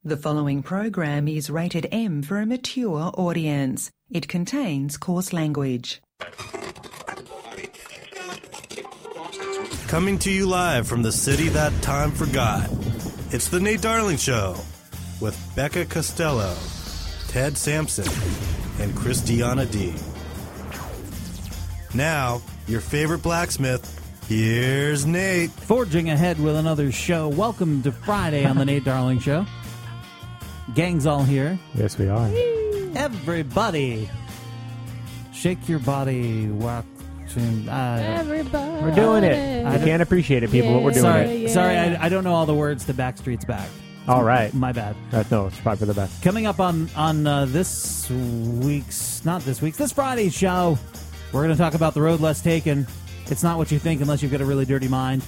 The following program is rated M for a mature audience. It contains coarse language. Coming to you live from the city that time forgot. It's the Nate Darling Show with Becca Costello, Ted Sampson, and Christiana D. Now, your favorite blacksmith, here's Nate. Forging ahead with another show. Welcome to Friday on the Nate Darling Show. Gang's all here. Yes, we are. Everybody, shake your body. Walk. Everybody. We're doing it. I can't appreciate it, people, but we're doing it. Sorry, I don't know all the words to Backstreet's Back. All right. My bad. No, it's probably for the best. Coming up on this Friday's show, we're going to talk about The Road Less Taken. It's not what you think unless you've got a really dirty mind.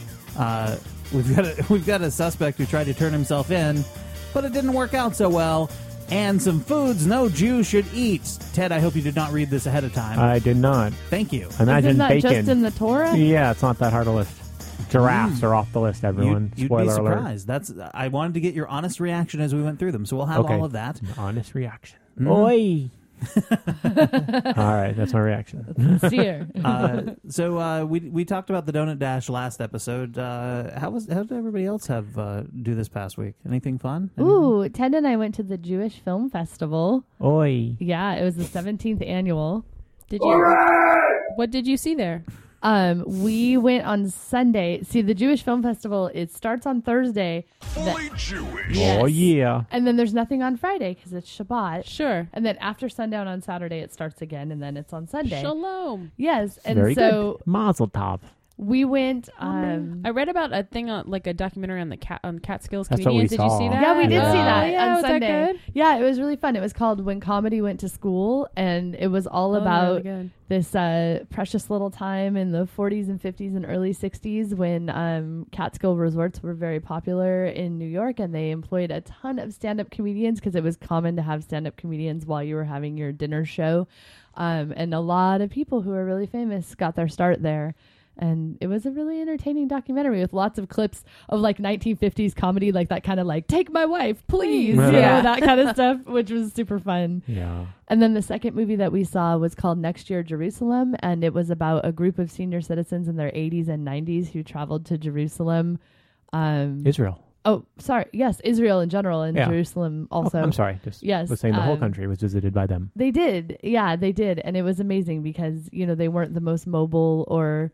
We've got a suspect who tried to turn himself in, but it didn't work out so well. And some foods no Jew should eat. Ted, I hope you did not read this ahead of time. I did not. Thank you. Imagine Isn't that bacon. just in the Torah? Yeah, it's not that hard a list. Giraffes are off the list, everyone. You'd Spoiler be alert. surprised. I wanted to get your honest reaction as we went through them, so we'll have all of that. An honest reaction. Mm. Oi! All right, that's my reaction. Sincere. So we talked about the Donut Dash last episode. How did everybody else have do this past week? Anything fun? Ooh, Ted and I went to the Jewish Film Festival. Oi! Yeah, it was the 17th annual. What did you see there? We went on Sunday. See, the Jewish Film Festival, it starts on Thursday. Fully Jewish. Yes. Oh, yeah. And then there's nothing on Friday because it's Shabbat. Sure. And then after sundown on Saturday, it starts again, and then it's on Sunday. Shalom. Yes. And Very so good. Mazel tov. we went. I read about a thing on like a documentary on the Catskills That's what we comedians. Did you see saw. that? Yeah, we did Yeah. see that Yeah, on was Sunday. that good? Yeah, it was really fun. It was called When Comedy Went to School, and it was all about really good. this precious little time in the 40s and 50s and early 60s when Catskill resorts were very popular in New York, and they employed a ton of stand-up comedians because it was common to have stand-up comedians while you were having your dinner show. And a lot of people who are really famous got their start there. And it was a really entertaining documentary with lots of clips of like 1950s comedy, like that kind of like, take my wife, please, you know, that kind of stuff, which was super fun. Yeah. And then the second movie that we saw was called Next Year Jerusalem, and it was about a group of senior citizens in their 80s and 90s who traveled to Jerusalem. Israel. Oh, sorry. Yes, Israel in general and Yeah. Jerusalem also. I'm sorry. Just Yes, was saying the whole country was visited by them. They did. Yeah, they did. And it was amazing because, you know, they weren't the most mobile or,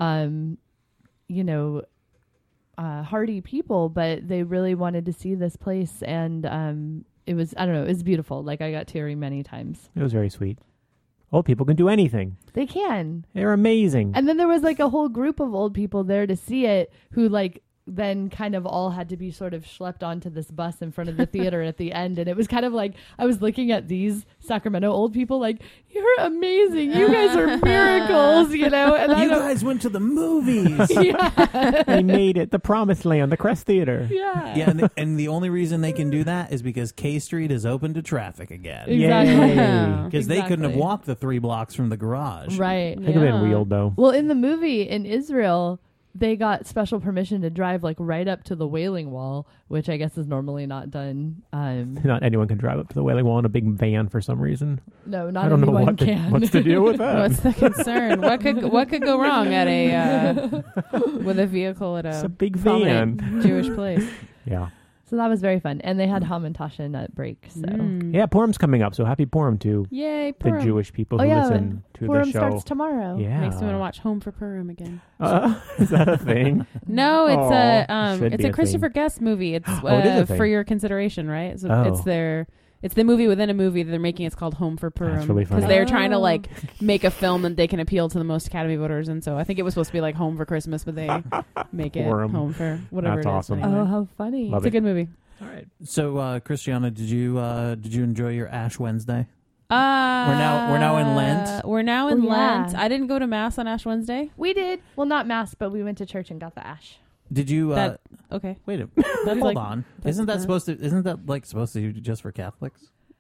hardy people, but they really wanted to see this place. And it was, I don't know, it was beautiful. Like, I got teary many times. It was very sweet. Old people can do anything. They can. They're amazing. And then there was like a whole group of old people there to see it who like then kind of all had to be sort of schlepped onto this bus in front of the theater at the end. And it was kind of like, I was looking at these Sacramento old people like, you're amazing. You guys are miracles, you know? And You guys went to the movies. yeah. They made it. The Promised Land, the Crest Theater. Yeah. Yeah, and the only reason they can do that is because K Street is open to traffic again. Exactly. Yay. Because they couldn't have Exactly. walked the 3 blocks from the garage. Right. Could have been wheeled, though. Well, in the movie in Israel, they got special permission to drive like right up to the Wailing Wall, which I guess is normally not done. Not anyone can drive up to the Wailing Wall in a big van for some reason. No, not I don't know anyone can. what's the deal with that. What's the concern? What could go wrong at a with a vehicle at It's a a big prominent van. Jewish place? Yeah. So that was very fun. And they had Hamantaschen at break. So Yeah, Purim's coming up, so happy Purim to Yay, the Purim. Jewish people Oh, who yeah, listen to Purim the show. starts tomorrow. Yeah. Makes me want to watch Home for Purim again. Is that a thing? No, it's should it's be a a Christopher thing. Guest movie. It's Oh, it is a thing. for your consideration, right? So Oh. it's the movie within a movie that they're making. It's called Home for Purim. That's really funny. Because they're trying to like make a film that they can appeal to the most Academy voters, and so I think it was supposed to be like Home for Christmas, but they make it Purim. Home for whatever That's it is. awesome. Anyway. Oh, how funny. Love It's a good movie. All right. So, Christiana, did you enjoy your Ash Wednesday? We're now in Lent. We're now in Oh, yeah. Lent. I didn't go to Mass on Ash Wednesday. We did. Well, not Mass, but we went to church and got the ash. Did you? Okay. Wait a That's hold like- on. that's- Isn't that supposed to be just for Catholics?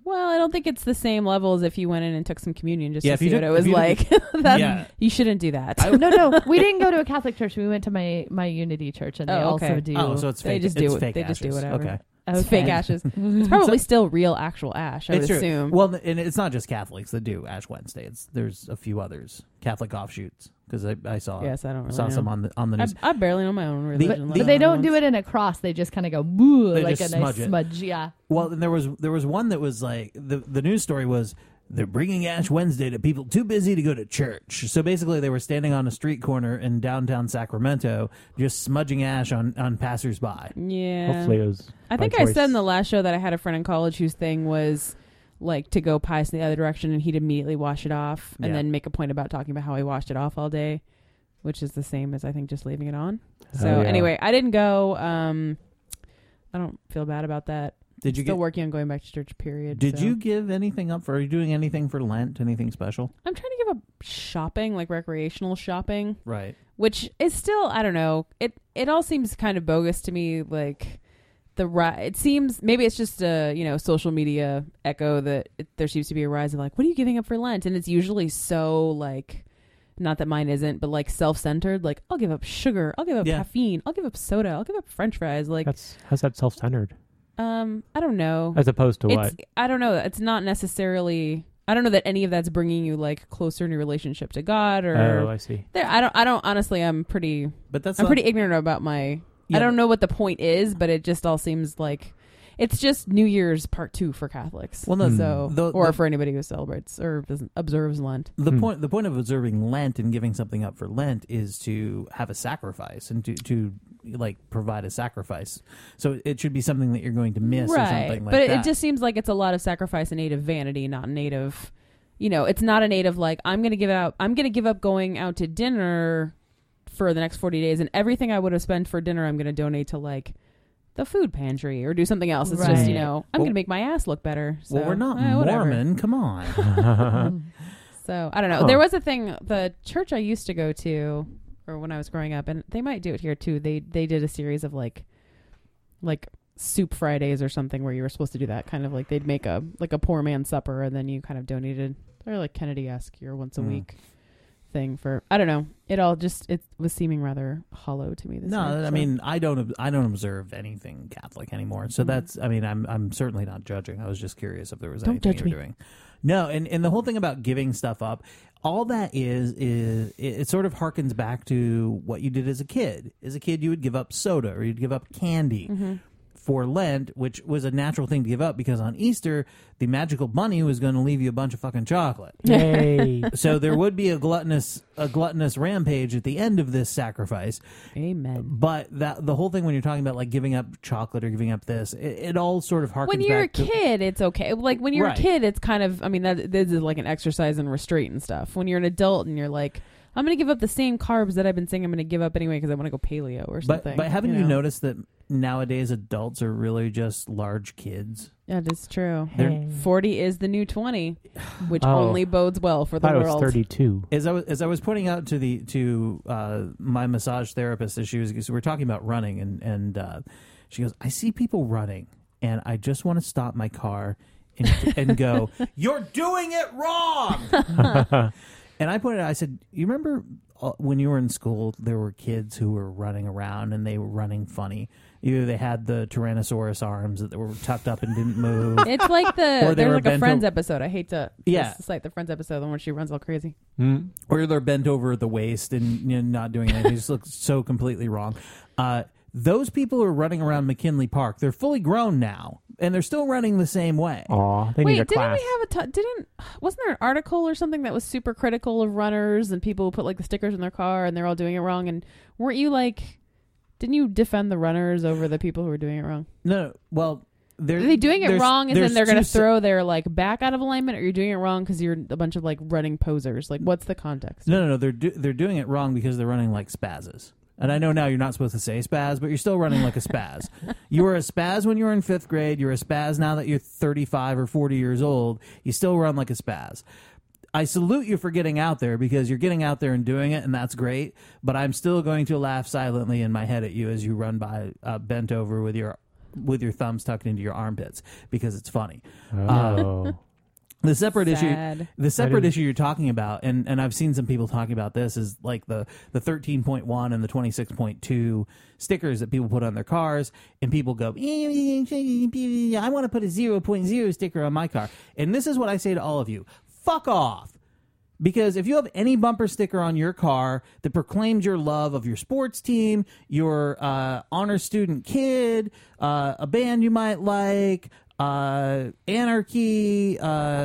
Well, I don't think it's the same level as if you went in and took some communion just Yeah, to if you see what took- it was if you like. took- That- Yeah. You shouldn't do that. No, we didn't go to a Catholic church. We went to my Unity church, and they Oh, okay. also do. Oh, so it's They fake. just it's do it. fake They just do ashes. whatever. Okay. It's fake ashes. It's probably still real actual ash, I would It's true. assume. Well, and it's not just Catholics that do Ash Wednesday. There's a few others, Catholic offshoots, because I saw Yes, I don't really saw know. some on the news. I barely know my own religion. But they don't do it in a cross. They just kind of go boo, They like a just nice smudge it. smudge. Yeah. Well, and there was one that was like the news story was they're bringing Ash Wednesday to people too busy to go to church. So basically, they were standing on a street corner in downtown Sacramento, just smudging ash on passersby. Yeah. Hopefully it was. I think I said in the last show that I had a friend in college whose thing was like to go pious in the other direction, and he'd immediately wash it off and Yeah. then make a point about talking about how he washed it off all day, which is the same as I think just leaving it on. So yeah. anyway, I didn't go. I don't feel bad about that. Did you Still get? working on going back to church, period. Did so. you give anything up for? Are you doing anything for Lent? Anything special? I'm trying to give up shopping, like recreational shopping, Right. which is still, I don't know. It all seems kind of bogus to me. Like it seems, maybe it's just a social media echo that there seems to be a rise of like, what are you giving up for Lent? And it's usually so like, not that mine isn't, but like self-centered. Like, I'll give up sugar, I'll give up caffeine, I'll give up soda, I'll give up French fries. Like, How's that self-centered? I don't know. As opposed to what? I don't know. It's not necessarily. I don't know that any of that's bringing you like closer in your relationship to God or. Oh, I see. I don't. Honestly, I'm pretty ignorant about my. Yeah. I don't know what the point is, but it just all seems like it's just New Year's part 2 for Catholics. Well, no, so for anybody who celebrates or observes Lent. The point of observing Lent and giving something up for Lent is to have a sacrifice and to like provide a sacrifice. So it should be something that you're going to miss or something like but that. it just seems like it's a lot of sacrifice in aid of vanity, not in aid of, it's not an aid of like I'm going to give up going out to dinner for the next 40 days, and everything I would have spent for dinner I'm going to donate to like the food pantry or do something else. It's just, I'm going to make my ass look better. So, well, we're not whatever. Mormon. Come on. So I don't know. There was a thing, the church I used to go to, or when I was growing up, and they might do it here too. They did a series of like soup Fridays or something where you were supposed to do that kind of like they'd make a poor man's supper and then you kind of donated, or like Kennedy-esque your once a week thing for, I don't know. It was seeming rather hollow to me this year. I mean, I don't observe anything Catholic anymore. So that's, I mean, I'm certainly not judging. I was just curious if there was anything you were doing. No, and the whole thing about giving stuff up, all that is it sort of harkens back to what you did as a kid. As a kid, you would give up soda or you'd give up candy. For Lent, which was a natural thing to give up because on Easter, the magical bunny was going to leave you a bunch of fucking chocolate. Yay. So there would be a gluttonous rampage at the end of this sacrifice. Amen. But the whole thing when you're talking about like giving up chocolate or giving up this, it all sort of harkens When you're a back to... kid, it's okay. Like when you're Right. a kid, it's kind of, I mean, this is like an exercise in restraint and stuff. When you're an adult and you're like, I'm going to give up the same carbs that I've been saying I'm going to give up anyway because I want to go paleo or something. But haven't you know? noticed that nowadays adults are really just large kids? Yeah, that's true. They're- 40 is the new 20, which Oh. only bodes well for I the thought it was world. 32. As I was pointing out to my massage therapist, as we were talking about running, and she goes, I see people running, and I just want to stop my car and go, you're doing it wrong. And I pointed out, I said, you remember when you were in school, there were kids who were running around and they were running funny. Either they had the Tyrannosaurus arms that were tucked up and didn't move. It's like Or they there's were like a bent Friends o- episode. I hate to cite the Friends episode, the one where she runs all crazy. Or they're bent over at the waist and not doing anything. They just look so completely wrong. Those people who are running around McKinley Park, they're fully grown now, and they're still running the same way. Aw, they Wait, need a didn't class. we have wasn't there an article or something that was super critical of runners and people who put like the stickers in their car and they're all doing it wrong? And weren't you like, didn't you defend the runners over the people who were doing it wrong? No, well, Are they doing it wrong and then they're going to two throw their like back out of alignment, or you're doing it wrong because you're a bunch of like running posers? Like, what's the context? No, they're doing it wrong because they're running like spazzes. And I know now you're not supposed to say spaz, but you're still running like a spaz. You were a spaz when you were in 5th grade. You're a spaz now that you're 35 or 40 years old. You still run like a spaz. I salute you for getting out there because you're getting out there and doing it, and that's great. But I'm still going to laugh silently in my head at you as you run by bent over with your with your thumbs tucked into your armpits because it's funny. Oh. The separate Sad. issue you're talking about, and I've seen some people talking about this, is like the 13.1 and the 26.2 stickers that people put on their cars, and people go, I want to put a 0.0 sticker on my car. And this is what I say to all of you. Fuck off. Because if you have any bumper sticker on your car that proclaims your love of your sports team, your honor student kid, a band you might like, anarchy,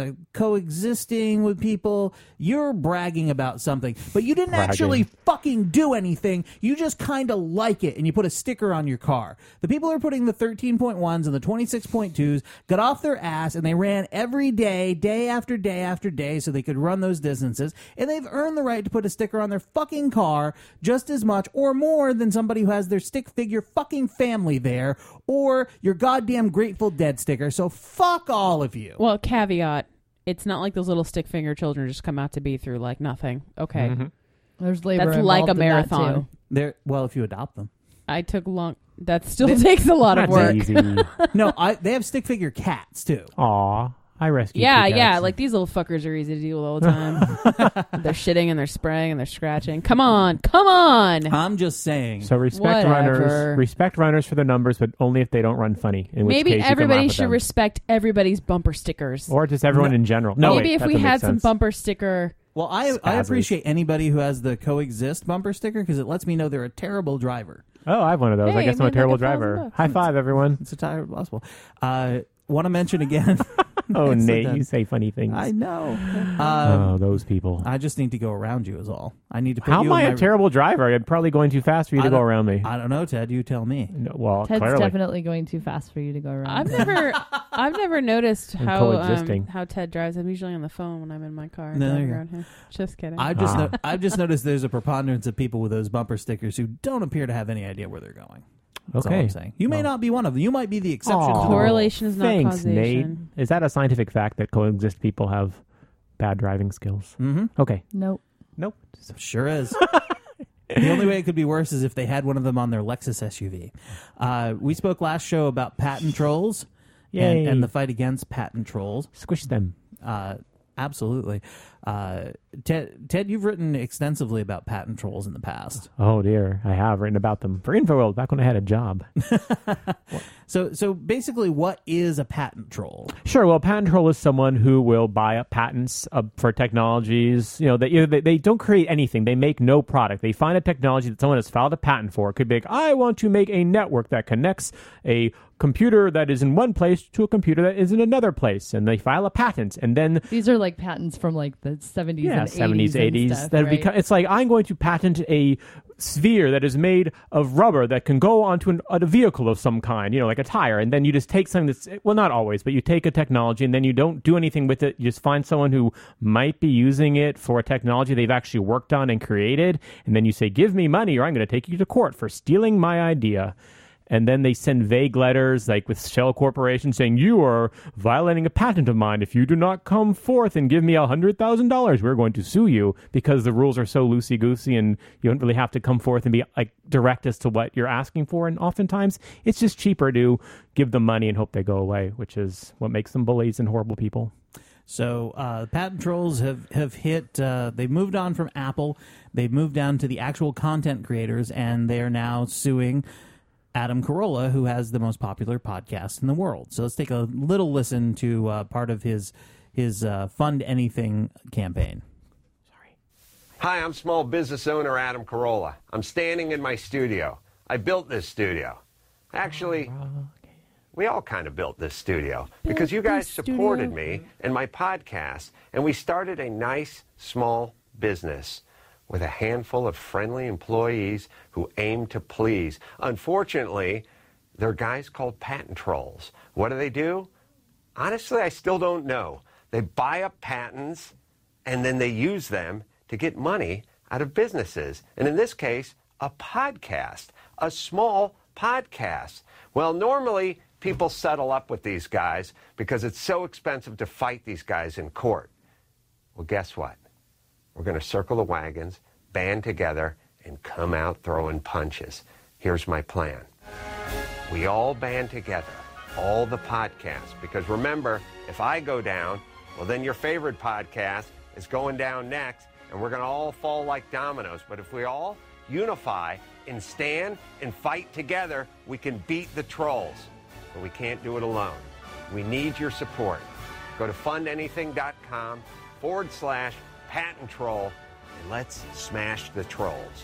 coexisting with people, you're bragging about something, but you didn't actually fucking do anything. You just kind of like it, and you put a sticker on your car. The people who are putting the 13.1s and the 26.2s got off their ass, and they ran every day, day after day after day, so they could run those distances, and they've earned the right to put a sticker on their fucking car just as much or more than somebody who has their stick figure fucking family there, or your goddamn Grateful Dead sticker. So fuck all of you. Well, caveat, it's not like those little stick finger children just come out to be through like nothing. Okay. Mm-hmm. There's labor That's involved like a in that, marathon. too. Well, if you adopt them. I took long. That still takes a lot of That's work. easy. No, they have stick figure cats too. Aw, I rescued Yeah, two yeah. cats. Like these little fuckers are easy to deal with all the time. They're shitting and they're spraying and they're scratching. Come on. I'm just saying. So respect Whatever. runners for their numbers, but only if they don't run funny. In Maybe which case you can everybody laugh at should them. respect everybody's bumper stickers. Or just everyone in general. No, Maybe wait, if that we doesn't make had some sense. bumper sticker. Well, I Spazzers. appreciate anybody who has the coexist bumper sticker because it lets me know they're a terrible driver. Oh, I have one of those. Hey, I guess I'm a made like terrible $1,000 driver. High five, everyone. It's a terrible possible. Want to mention again? Oh, Nicely Nate, done. you say funny things. I know. Oh, those people. I just need to go around you is all. I need to put How you am I in a terrible driver? I'm probably going too fast for you to go around me. I don't know, Ted. You tell me. No, well, Ted's clearly. definitely going too fast for you to go around. I've never noticed And how coexisting. how Ted drives. I'm usually on the phone when I'm in my car. No, driving you're- around here. Just kidding. I've just noticed there's a preponderance of people with those bumper stickers who don't appear to have any idea where they're going. That's all Okay. I'm saying. You may not be one of them. You might be the exception. Aw. to the rule. Correlation is not Thanks, causation. Nate. Is that a scientific fact that coexist people have bad driving skills? Mm-hmm. Okay. Nope. Nope. Sure is. The only way it could be worse is if they had one of them on their Lexus SUV. We spoke last show about patent trolls Yay. and the fight against patent trolls. Squish them. Absolutely. Ted, you've written extensively about patent trolls in the past. Oh, dear. I have written about them for InfoWorld back when I had a job. So basically, what is a patent troll? Sure. Well, a patent troll is someone who will buy up patents for technologies. You know, they don't create anything. They make no product. They find a technology that someone has filed a patent for. It could be like, I want to make a network that connects a computer that is in one place to a computer that is in another place, and they file a patent, and then These are like patents from like the 70s and 70s, 80s. 80s. Stuff, That right? it's like I'm going to patent a sphere that is made of rubber that can go onto a vehicle of some kind, you know, like a tire, and then you just take something that's, well, not always, but you take a technology and then you don't do anything with it. You just find someone who might be using it for a technology they've actually worked on and created, and then you say, give me money or I'm going to take you to court for stealing my idea. And then they send vague letters, like with Shell Corporation, saying, you are violating a patent of mine. If you do not come forth and give me $100,000, we're going to sue you, because the rules are so loosey-goosey and you don't really have to come forth and be like direct as to what you're asking for. And oftentimes it's just cheaper to give them money and hope they go away, which is what makes them bullies and horrible people. So patent trolls have hit, they've moved on from Apple, they've moved down to the actual content creators, and they are now suing Adam Carolla, who has the most popular podcast in the world. So let's take a little listen to part of his Fund Anything campaign. Hi, I'm small business owner Adam Carolla. I'm standing in my studio. I built this studio. Actually, we all kind of built this studio because you guys supported me and my podcast, and we started a nice, small business with a handful of friendly employees who aim to please. Unfortunately, they're guys called patent trolls. What do? Honestly, I still don't know. They buy up patents, and then they use them to get money out of businesses. And in this case, a podcast, a small podcast. Well, normally, people settle up with these guys because it's so expensive to fight these guys in court. Well, guess what? We're going to circle the wagons, band together, and come out throwing punches. Here's my plan. we all band together, all the podcasts, because remember, if I go down, well, then your favorite podcast is going down next, and we're going to all fall like dominoes. But if we all unify and stand and fight together, we can beat the trolls. But we can't do it alone. We need your support. Go to fundanything.com/patent troll, and let's smash the trolls.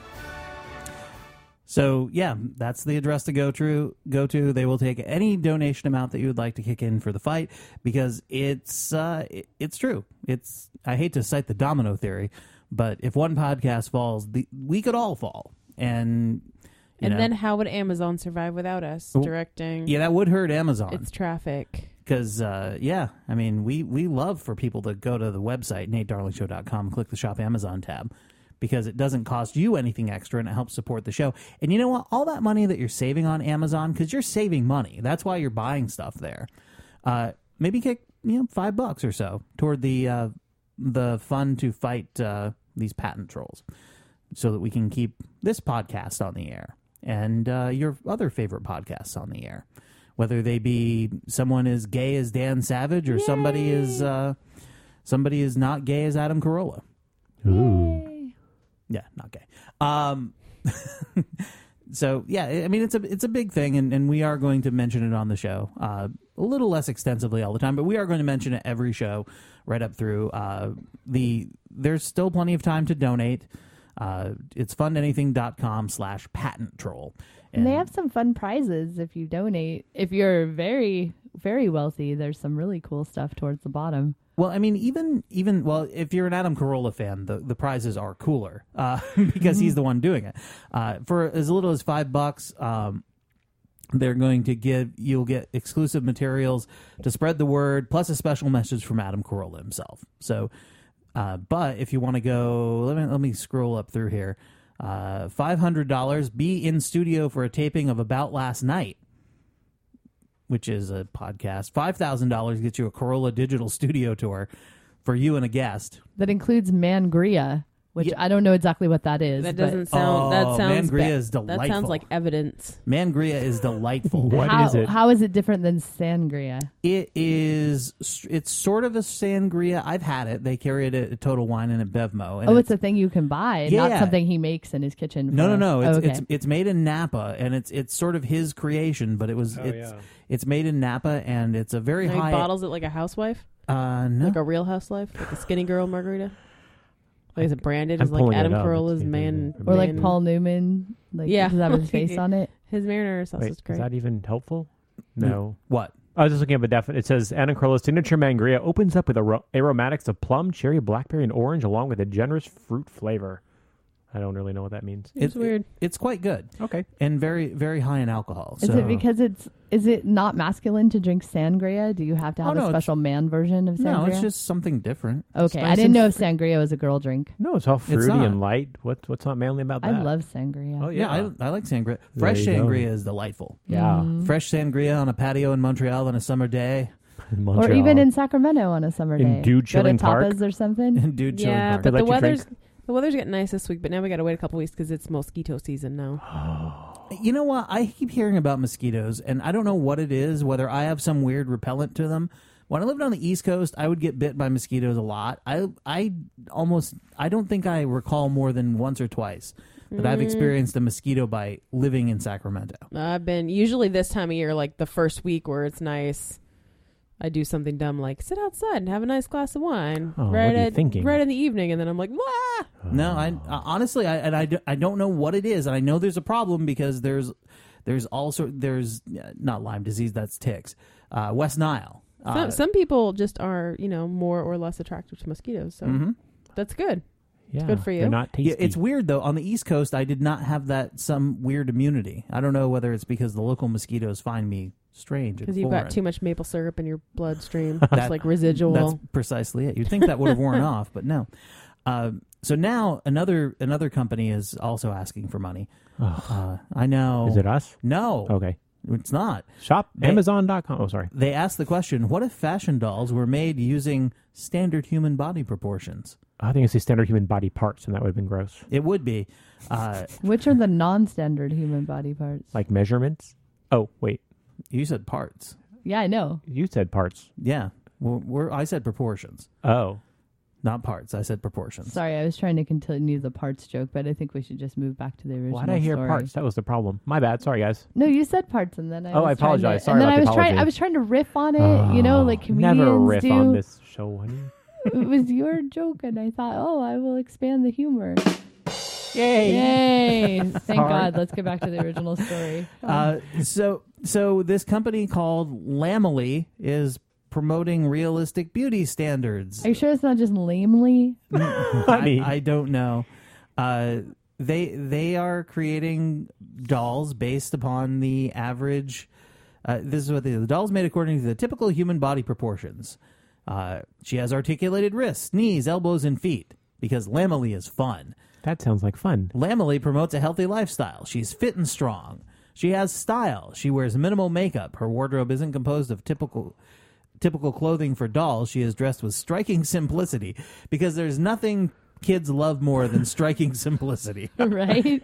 So, yeah, that's the address to go to. They will take any donation amount that you would like to kick in for the fight, because it's true. I hate to cite the domino theory, but if one podcast falls, we could all fall. And then how would Amazon survive without us directing? Yeah, that would hurt Amazon. It's traffic. Because, we love for people to go to the website, NateDarlingShow.com, click the Shop Amazon tab, because it doesn't cost you anything extra and it helps support the show. And you know what? All that money that you're saving on Amazon, because you're saving money. That's why you're buying stuff there. Maybe kick $5 or so toward the fund to fight these patent trolls, so that we can keep this podcast on the air and your other favorite podcasts on the air, whether they be someone as gay as Dan Savage or somebody is not gay as Adam Carolla. Ooh. Yeah, not gay. So yeah, I mean it's a big thing, and we are going to mention it on the show a little less extensively all the time, but we are going to mention it every show right up through. There's still plenty of time to donate. It's fundanything.com/patent troll. And they have some fun prizes if you donate. If you're very, very wealthy, there's some really cool stuff towards the bottom. Well, I mean, even if you're an Adam Carolla fan, the prizes are cooler because he's the one doing it. For as little as $5, they're going to you'll get exclusive materials to spread the word, plus a special message from Adam Carolla himself. So, but if you want to go, let me scroll up through here. $500, be in studio for a taping of About Last Night, which is a podcast. $5,000 gets you a Carolla digital studio tour for you and a guest. That includes Mangria, which I don't know exactly what that is. That doesn't sound. That sounds. Mangria is delightful. That sounds like evidence. Mangria is delightful. What is it? How is it different than Sangria? It's sort of a sangria. I've had it. They carry it at Total Wine and at Bevmo. And it's a thing you can buy, not something he makes in his kitchen. No. It's made in Napa, and it's sort of his creation, but it's made in Napa, and it's a very high. He bottles it like a housewife. No, like a real housewife, like a skinny girl margarita. Like, is it branded as I'm like Adam it up. Carolla's man? Or like Paul Newman? Like, does it have his face on it? His marinara sauce is great. Is that even helpful? No. What? I was just looking up a definition. It says Adam Carolla's signature Mangria opens up with aromatics of plum, cherry, blackberry, and orange, along with a generous fruit flavor. I don't really know what that means. It's weird. It's quite good. Okay. And very, very high in alcohol. Is it because is it not masculine to drink sangria? Do you have to have a special man version of sangria? No, it's just something different. Okay, I didn't know if sangria was a girl drink. No, it's all fruity and light. What's not manly about that? I love sangria. Oh, yeah, I like sangria. Fresh sangria is delightful. Yeah. Fresh sangria on a patio in Montreal on a summer day. Or even in Sacramento on a summer day. In Dude Chilling Park. Go to Tapas or something. In Dude Chilling Park. But the weather's getting nice this week, but now we got to wait a couple weeks because it's mosquito season now. You know what? I keep hearing about mosquitoes, and I don't know what it is, whether I have some weird repellent to them. When I lived on the East Coast, I would get bit by mosquitoes a lot. I don't think I recall more than once or twice that I've experienced a mosquito bite living in Sacramento. I've been usually this time of year, like the first week where it's nice. I do something dumb like sit outside and have a nice glass of wine right in the evening, and then I'm like, wah! No, I honestly, I don't know what it is, and I know there's a problem because there's not Lyme disease, that's ticks, West Nile. Some people just are more or less attracted to mosquitoes, so that's good. Yeah, it's good for you. They're not tasty. Yeah, it's weird though. On the East Coast, I did not have some weird immunity. I don't know whether it's because the local mosquitoes find me strange because you've got too much maple syrup in your bloodstream. That's like residual. That's precisely it. You'd think that would have worn off, but no. So now another company is also asking for money. I know. Is it us? No. Okay. It's not. Shop Amazon.com. Oh, sorry. They asked the question, what if fashion dolls were made using standard human body proportions? I think it's the standard human body parts, and that would have been gross. It would be. Which are the non-standard human body parts? Like measurements? Oh, wait. You said parts. Yeah, I know. You said parts. Yeah. I said proportions. Oh. Not parts. I said proportions. Sorry, I was trying to continue the parts joke, but I think we should just move back to the original Why did I hear story. parts? That was the problem. My bad. Sorry, guys. No, you said parts, and then I Oh, was I apologize. trying to, Sorry and then about I the was apology. I was trying to riff on it, like comedians Never riff do. on this show, honey. It was your joke, and I thought, I will expand the humor. Yay! Yay! Thank Sorry. God. Let's get back to the original story. So this company called Lamely is promoting realistic beauty standards. Are you sure it's not just lamely? Honey. I don't know. They are creating dolls based upon the average. This is what the dolls made according to the typical human body proportions. She has articulated wrists, knees, elbows, and feet because Lamely is fun. That sounds like fun. Lamely promotes a healthy lifestyle. She's fit and strong. She has style. She wears minimal makeup. Her wardrobe isn't composed of typical clothing for dolls. She is dressed with striking simplicity because there's nothing kids love more than striking simplicity. Right?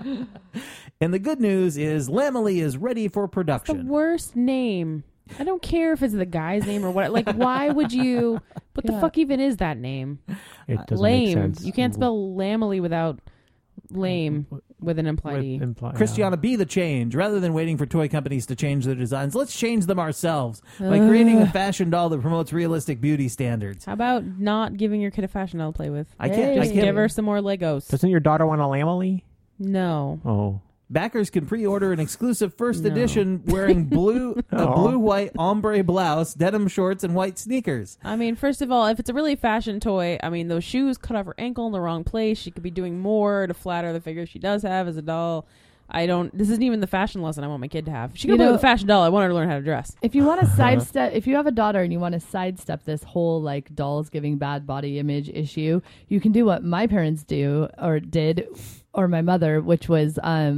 And the good news is Lamely is ready for The production. worst name. I don't care if it's the guy's name or what. Like, why would you? What the Yeah. fuck even is that name? It doesn't Lame. make sense. You can't spell Lamely without lame with an implied With E. Christiana, be the change. Rather than waiting for toy companies to change their designs, let's change them ourselves by creating a fashion doll that promotes realistic beauty standards. How about not giving your kid a fashion doll to play with? I can't. Just give her some more Legos. Doesn't your daughter want a Lamely? No. Oh. Backers can pre-order an exclusive first No. edition wearing blue-white ombre blouse, denim shorts, and white sneakers. I mean, first of all, if it's a really fashion toy, I mean, those shoes cut off her ankle in the wrong place. She could be doing more to flatter the figure she does have as a doll. This isn't even the fashion lesson I want my kid to have. If she can play with a fashion doll, I want her to learn how to dress. If you want to sidestep, if you have a daughter and you want to sidestep this whole like dolls giving bad body image issue, you can do what my parents did, or my mother, which was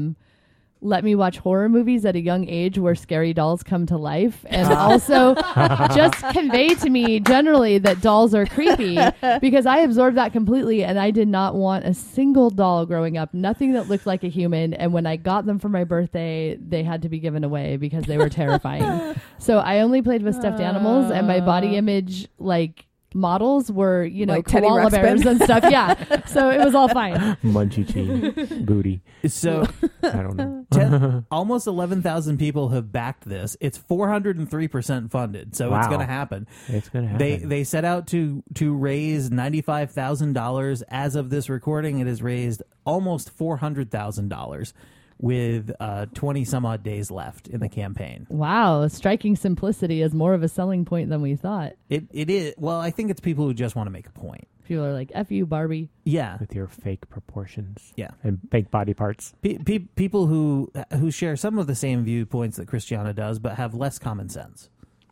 let me watch horror movies at a young age where scary dolls come to life, and also just convey to me generally that dolls are creepy, because I absorbed that completely, and I did not want a single doll growing up, nothing that looked like a human. And when I got them for my birthday, they had to be given away because they were terrifying. So I only played with stuffed animals, and my body image models were, Like Teddy koala Ruxpin? bears and stuff. Yeah. So it was all fine. Munchie cheese. Booty. So I don't know. almost 11,000 people have backed this. It's 403% funded, so it's Wow. going to happen. It's going to happen. They set out to raise $95,000. As of this recording, it has raised almost $400,000 with 20 some odd days left in the campaign. Wow. Striking simplicity is more of a selling point than we thought. It is. Well, I think it's people who just want to make a point. People are like, F you, Barbie. Yeah. With your fake proportions. Yeah. And fake body parts. People who share some of the same viewpoints that Christiana does, but have less common sense.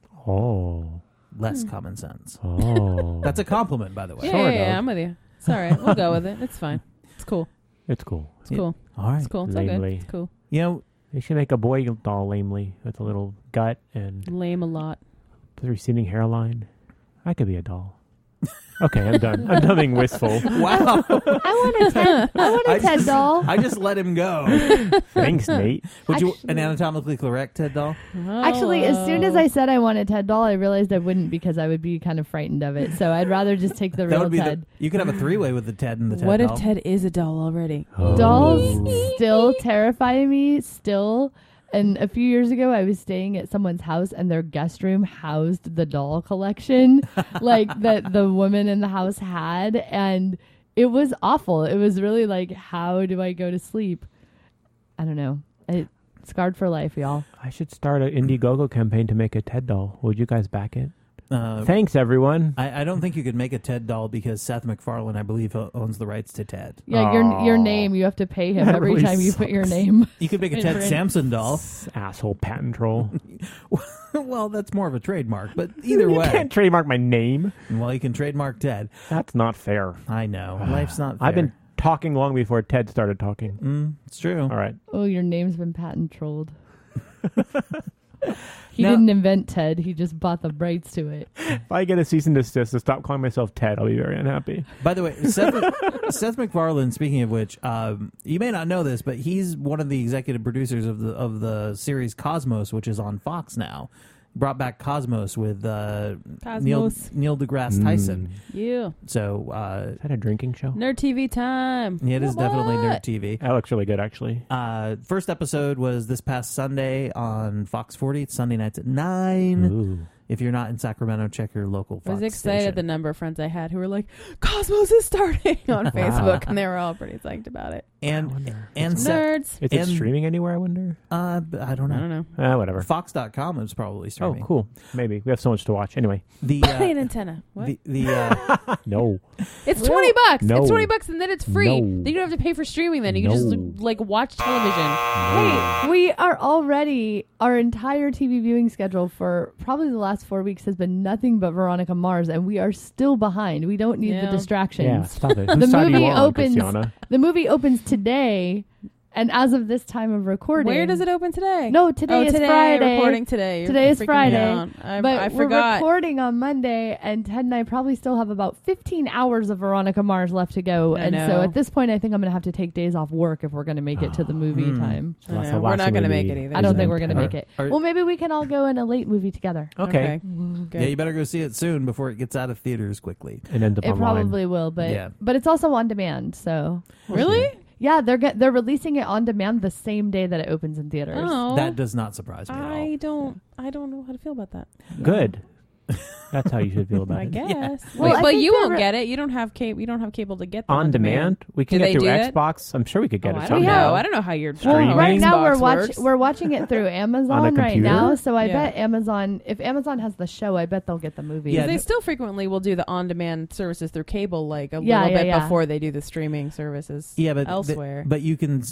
Oh. Less common sense. Oh. That's a compliment, by the way. Yeah, yeah, I'm with you. It's all right. We'll go with it. It's fine. It's cool. It's cool. It's cool. All right. It's cool. It's all good. Lamely. It's cool. You know, They should make a boy doll lamely with a little gut and Lame a lot. receding hairline. I could be a doll. Okay, I'm done. I'm done being wistful. wow. I want a Ted doll. I just let him go. Thanks, Nate. Would you an anatomically correct Ted doll? Actually, as soon as I said I wanted Ted doll, I realized I wouldn't, because I would be kind of frightened of it. So I'd rather just take the That real would be Ted. you could have a three-way with the Ted and the Ted What doll. if Ted is a doll already? Dolls still terrify me, still. And a few years ago, I was staying at someone's house, and their guest room housed the doll collection, like that the woman in the house had, and it was awful. It was really like, how do I go to sleep? I don't know. It scarred for life, y'all. I should start an Indiegogo campaign to make a Ted doll. Would you guys back it? Uh, Thanks, everyone. I don't think you could make a Ted doll because Seth MacFarlane, I believe, owns the rights to Ted. Yeah, your name, you have to pay him That every really time you put your name. You could make a In Ted print. Sampson doll. Asshole patent troll. Well, that's more of a trademark, but either You way. can't trademark my name. Well, you can trademark Ted. That's not fair. I know. Life's not fair. I've been talking long before Ted started talking. It's true. All right. Oh, your name's been patent trolled. He Now- didn't invent Ted. He just bought the rights to it. If I get a cease and desist to stop calling myself Ted, I'll be very unhappy. By the way, Seth MacFarlane. Speaking of which, you may not know this, but he's one of the executive producers of the series Cosmos, which is on Fox now. Brought back Cosmos with Neil deGrasse Tyson. Yeah. So Is that a drinking show? Nerd TV time. yeah, it is definitely Nerd TV. That looks really good, actually. First episode was this past Sunday on Fox 40. It's Sunday nights at 9. Ooh. If you're not in Sacramento, check your local Fox I was excited station. at the number of friends I had who were like, Cosmos is starting on Facebook, and they were all pretty psyched about it. and Nerds. Is it And- streaming anywhere, I wonder? I don't know. I don't know. Whatever. Fox.com is probably Oh, streaming. cool. Maybe. We have so much to watch. Anyway. The Play an antenna. What? No. It's $20. No. It's $20, and then it's free. No. Then you don't have to pay for streaming. Then you No. can just like watch television. Hey, we are already, our entire TV viewing schedule for probably the last 4 weeks has been nothing but Veronica Mars, and we are still behind. We don't need Yeah. the distractions. Yeah, stop it. The Whose side are you movie on, opens. Christiana? The movie opens today, and as of this time of recording, Where does it open today? No, today is Friday. Recording today. You're Today is freaking me Friday, out. I but we're forgot. recording on Monday, and Ted and I probably still have about 15 hours of Veronica Mars left to go. I And so know. at this point, I think I'm going to have to take days off work if we're going to make it to the movie time. I Lots know, of we're lots not of going to make movie. it either. I don't think Isn't we're going to it? make it. Are- Well, maybe we can all go in a late movie together. Okay. Good. Yeah, you better go see it soon before it gets out of theaters quickly. And end up It online. probably will, but Yeah. but it's also on demand. So Really? yeah, they're releasing it on demand the same day that it opens in theaters. Oh, That does not surprise me at all. I don't know how to feel about that. Good. That's how you should feel about I it. guess. Well, I but think you they're won't re- get it. You don't have cable. You don't have cable to get the On demand? We can Do get they through do that? Xbox. I'm sure we could get Oh, it I don't somehow. know. I don't know how you're. Well, Streaming? right now Xbox we're watching it through Amazon right computer? now. So I Yeah. bet Amazon, if Amazon has the show, I bet they'll get the movie. Yeah, They still frequently will do the on-demand services through cable, like a Yeah, little bit yeah. before they do the streaming services. Yeah, but elsewhere. but you can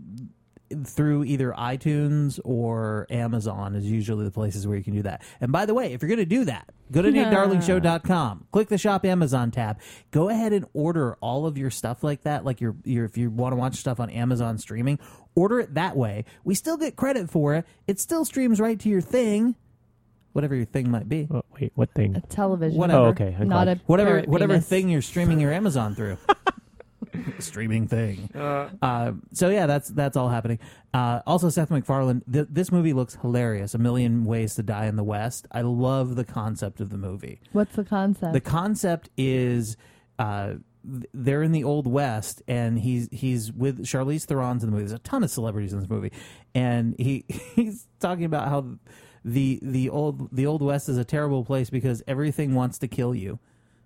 through either iTunes or Amazon is usually the places where you can do that. And by the way, if you're going to do that, go to NateDarlingShow.com, click the Shop Amazon tab, go ahead and order all of your stuff like that. Like your if you want to watch stuff on Amazon streaming, order it that way. We still get credit for it. It still streams right to your thing, whatever your thing might be. Oh, wait, what thing? a television. Whatever. Oh, okay. I'm Not glad. a Whatever parrot whatever penis. thing you're streaming your Amazon through. Streaming thing. So yeah, that's all happening. Also, Seth MacFarlane. This movie looks hilarious. A Million Ways to Die in the West. I love the concept of the movie. What's the concept? The concept is they're in the Old West, and he's with Charlize Theron's in the movie. There's a ton of celebrities in this movie, and he's talking about how the Old West is a terrible place because everything wants to kill you,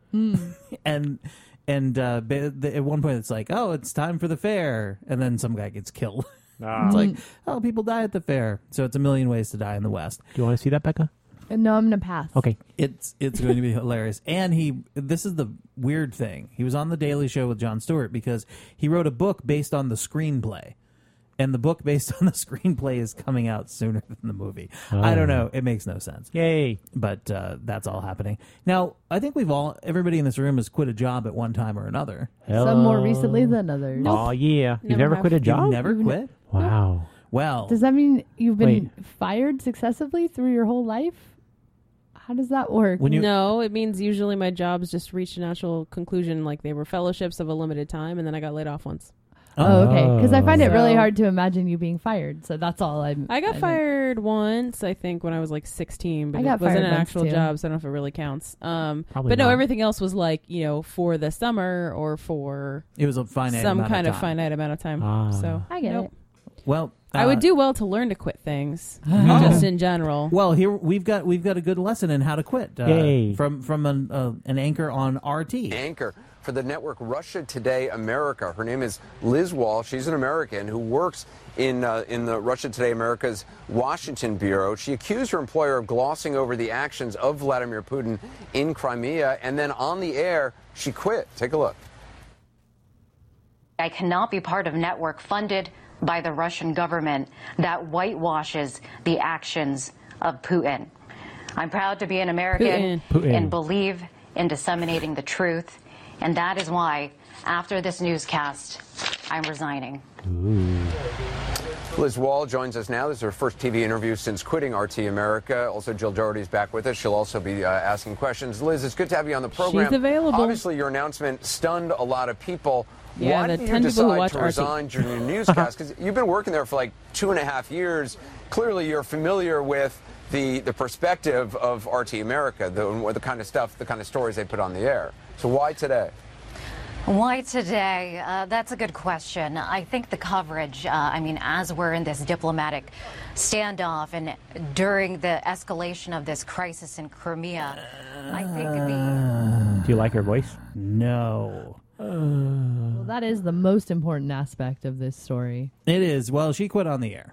and at one point it's like, oh, it's time for the fair, and then some guy gets killed. It's like, oh, people die at the fair. So it's A Million Ways to Die in the West. Do you want to see that, Becca? No, I'm gonna pass. Okay. It's going to be hilarious. And this is the weird thing. He was on the Daily Show with Jon Stewart because he wrote a book based on the screenplay. And the book based on the screenplay is coming out sooner than the movie. I don't know. It makes no sense. Yay. But that's all happening. Now, I think everybody in this room has quit a job at one time or another. Some more recently than others. Oh, yeah. You've Never never have. quit a job? You've never quit? Wow. Well, Does that mean you've been Wait. fired successively through your whole life? How does that work? when you No, it means usually my jobs just reached a natural conclusion, like they were fellowships of a limited time, and then I got laid off once. Oh, okay. Because I find it really So- hard to imagine you being fired. So that's all I got fired once, I think, when I was like 16, but I got it wasn't fired an once, actual too. job, so I don't know if it really counts. Probably But no, not. everything else was like, for the summer or for it was a finite some amount kind of of time. finite amount of time. Ah. So I get nope. it. Well, I would do well to learn to quit things, just in general. Well, here we've got a good lesson in how to quit Yay. from an anchor on RT. Anchor for the network Russia Today America. Her name is Liz Wall. She's an American who works in the Russia Today America's Washington bureau. She accused her employer of glossing over the actions of Vladimir Putin in Crimea, and then on the air, she quit. Take a look. I cannot be part of a network funded by the Russian government that whitewashes the actions of Putin. I'm proud to be an American Putin. and believe in disseminating the truth, and that is why, after this newscast, I'm resigning. Liz Wall joins us now. This is her first TV interview since quitting RT America. Also, Jill Doherty's back with us. She'll also be asking questions. Liz, it's good to have you on the program. She's available. Obviously, your announcement stunned a lot of people. Yeah, Why the did 10 you people who decide watch to RT. resign during your newscast? Because you've been working there for like 2.5 years. Clearly, you're familiar with the perspective of RT America, the kind of stuff, the kind of stories they put on the air. So why today? Why today? That's a good question. I think the coverage, as we're in this diplomatic standoff and during the escalation of this crisis in Crimea, I think Do you like her voice? No. Well, that is the most important aspect of this story. It is. Well, she quit on the air.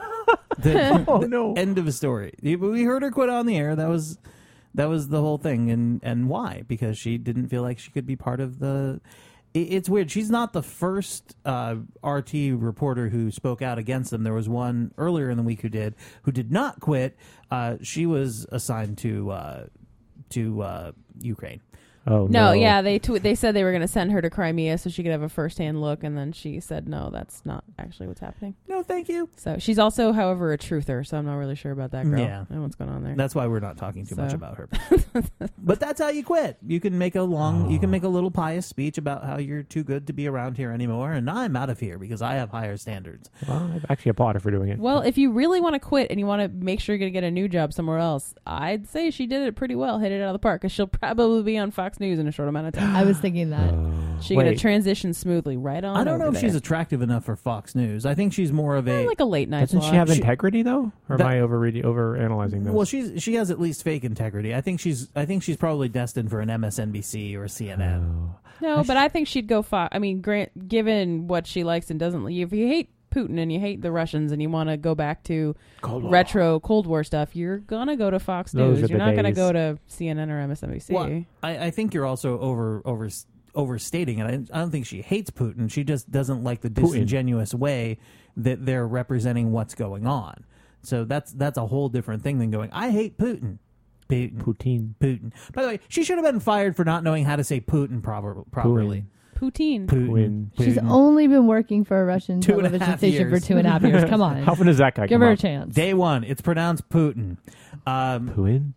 No. End of the story. We heard her quit on the air. That was the whole thing. And why? Because she didn't feel like she could be part of the... It's weird. She's not the first RT reporter who spoke out against them. There was one earlier in the week who did not quit. She was assigned to Ukraine. Oh No, yeah, they said they were going to send her to Crimea so she could have a first-hand look, and then she said, no, that's not actually what's happening. No, thank you. So she's also, however, a truther, so I'm not really sure about that girl. Yeah. I don't know what's going on there. That's why we're not talking too much about her. But that's how you quit. You can make a little pious speech about how you're too good to be around here anymore, and I'm out of here because I have higher standards. Well, I actually applaud her for doing it. Well, if you really want to quit and you want to make sure you're going to get a new job somewhere else, I'd say she did it pretty well, hit it out of the park, because she'll probably be on Fox News in a short amount of time. I was thinking that. She's going to transition smoothly right on. I don't know over if she's there. attractive enough for Fox News. I think she's more of a like a late night. Doesn't she have watch. integrity though? Or am I over analyzing this? Well, she has at least fake integrity. I think she's probably destined for an MSNBC or CNN. No, but I think she'd go Fox. I mean, given what she likes and doesn't. If you hate Putin and you hate the Russians and you want to go back to retro Cold War stuff, you're gonna go to Fox News. You're not gonna go to CNN or MSNBC. Well, I think you're also overstating it. I don't think she hates Putin. She just doesn't like the disingenuous way that they're representing what's going on. So that's a whole different thing than going, I hate Putin. Putin. By the way, she should have been fired for not knowing how to say Putin properly. Putin. She's only been working for a Russian 2.5 television station years. for 2.5 years. Come on. How often does that guy Give come her a up? chance. Day one, it's pronounced Putin. Putin?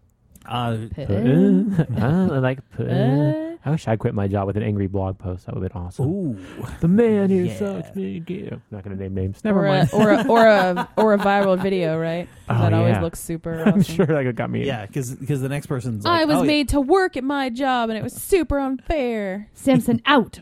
Putin? I like Putin. I wish I quit my job with an angry blog post. That would have been awesome. Ooh. The man who sucks me. I'm not going to name names. Never or mind. or a viral video, right? That always looks super awesome. I'm sure that got me. Yeah, because the next person's like, I was made to work at my job, and it was super unfair. Samson out.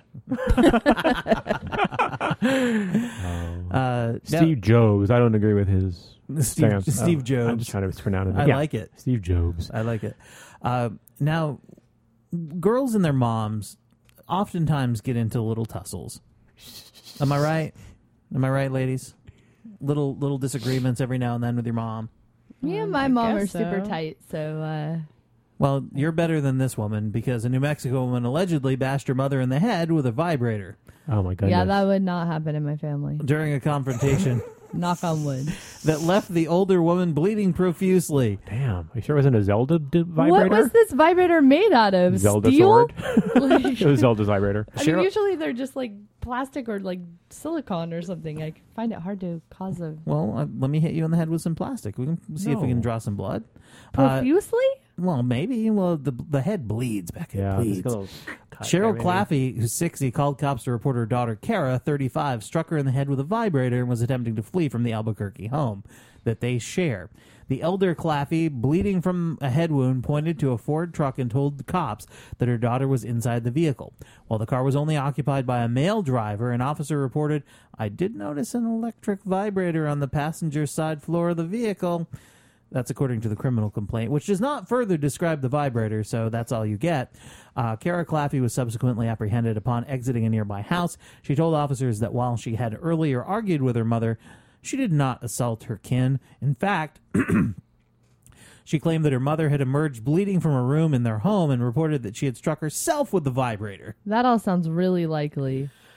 Steve Jobs. I don't agree with his stance. Steve Jobs. I'm just trying to mispronounce it. I like it. Steve Jobs. I like it. Now, girls and their moms oftentimes get into little tussles. Am I right? Am I right, ladies? Little disagreements every now and then with your mom. Me and my mom are guess super so. tight, so Well, you're better than this woman because a New Mexico woman allegedly bashed her mother in the head with a vibrator Oh my goodness. yeah, that would not happen in my family. during a confrontation Knock on wood. that left the older woman bleeding profusely. Damn. Are you sure it wasn't a Zelda vibrator? What was this vibrator made out of? Zelda Steel? sword. It was Zelda's vibrator. I mean, usually they're just like plastic or like silicone or something. I find it hard to cause a Well, let me hit you in the head with some plastic. We can see if we can draw some blood. profusely. Well, maybe. Well, the head bleeds, Becca. Yeah. Bleeds. just a little cut Cheryl there, maybe. Claffey, who's 60, called cops to report her daughter, Kara, 35, struck her in the head with a vibrator and was attempting to flee from the Albuquerque home that they share. The elder Claffey, bleeding from a head wound, pointed to a Ford truck and told the cops that her daughter was inside the vehicle. While the car was only occupied by a male driver, an officer reported, "I did notice an electric vibrator on the passenger side floor of the vehicle." That's according to the criminal complaint, which does not further describe the vibrator, so that's all you get. Kara Claffey was subsequently apprehended upon exiting a nearby house. She told officers that while she had earlier argued with her mother, she did not assault her kin. In fact, she claimed that her mother had emerged bleeding from a room in their home and reported that she had struck herself with the vibrator. That all sounds really likely.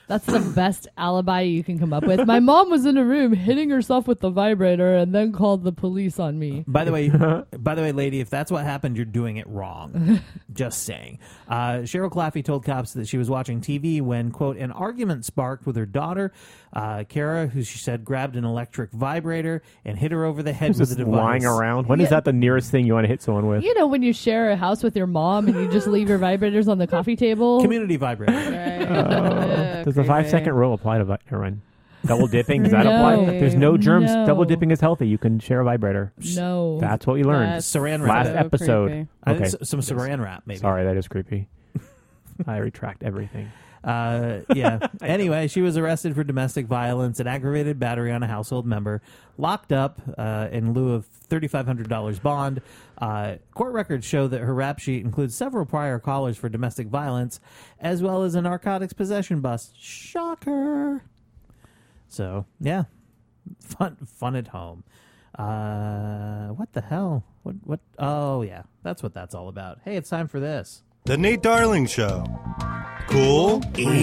That's the best alibi you can come up with. My mom was in a room hitting herself with the vibrator and then called the police on me. By the way, lady, if that's what happened, you're doing it wrong. Just saying. Cheryl Claffey told cops that she was watching TV when, quote, an argument sparked with her daughter, Kara, who she said grabbed an electric vibrator and hit her over the head with a device. Lying around. When is that the nearest thing you want to hit someone with? You know, when you share a house with your mom and you just leave your vibrators on the coffee table. Community vibrator. Does the 5-second rule apply to everyone? Double dipping, does that apply? There's no germs. No. Double dipping is healthy. You can share a vibrator. No. That's what we learned. That's Saran wrap. Last episode. creepy. Okay. Some saran wrap, maybe. Sorry, that is creepy. I retract everything. Yeah. Anyway, she was arrested for domestic violence and aggravated battery on a household member, locked up in lieu of $3,500 bond. Court records show that her rap sheet includes several prior callers for domestic violence, as well as a narcotics possession bust. Shocker. So, yeah. Fun at home. What the hell? What? Oh, yeah. That's what that's all about. Hey, it's time for this. The Nate Darling Show. Cool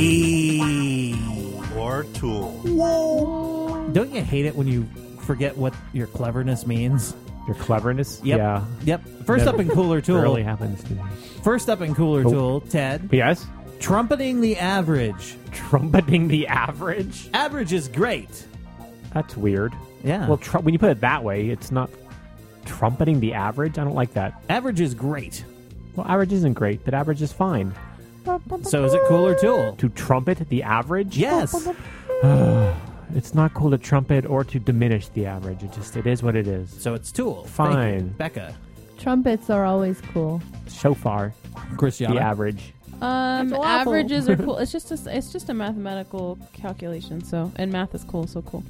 or tool? Don't you hate it when you forget what your cleverness means? Your cleverness? Yep. Yeah. Yep. First up in Cooler Tool. Rarely happens to me. First up in Cooler Tool, Ted. Yes? Trumpeting the average. Trumpeting the average? Average is great. That's weird. Yeah. Well, when you put it that way, it's not trumpeting the average. I don't like that. Average is great. Well, average isn't great, but average is fine. So is it Cooler Tool? To trumpet the average? Yes. It's not cool to trumpet or to diminish the average. It is what it is. So it's Tool. Fine. Thank you. Becca. Trumpets are always cool. So far, Christiana. the average. Averages are cool. It's just a mathematical calculation. So, and math is cool. So cool.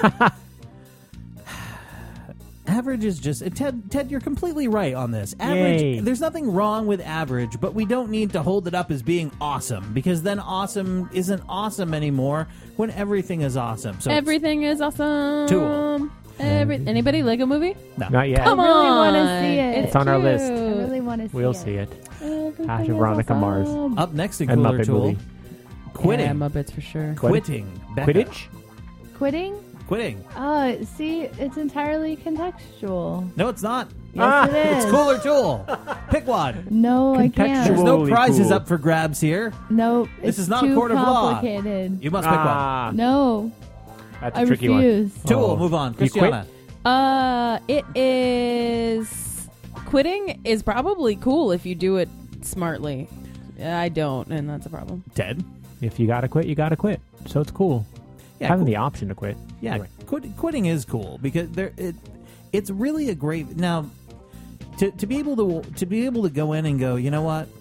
Average is just Ted. You're completely right on this. Average. Yay. There's nothing wrong with average, but we don't need to hold it up as being awesome because then awesome isn't awesome anymore when everything is awesome. So Everything is awesome. Tool. Anybody Lego movie? Not yet. Come I really on. want to see it. It's on our list. I really want to see We'll it. see it. Everything Hash is of Veronica Mars. awesome. Up next in And Cooler Muppet Tool, movie. quitting. Yeah, Muppets for sure. Quitting. Becca. Quidditch? Quitting? Quitting. See, it's entirely contextual. No, it's not. Yes, it is. It's Cooler Tool. Pick one. No, I can't. There's no Totally prizes cool. up for grabs here. No, This it's is not a too court of law. complicated. You must pick one. Ah, No, that's a I tricky refuse. Tool. Oh. Move on. You quit? Christiana. It is quitting is probably cool if you do it smartly. I don't, and that's a problem. Ted. one. If you gotta quit, you gotta quit. So it's cool. Yeah, Having cool. the option to quit. Yeah, Anyway. quitting is cool because it's really a great now to be able to go in and go, you know what,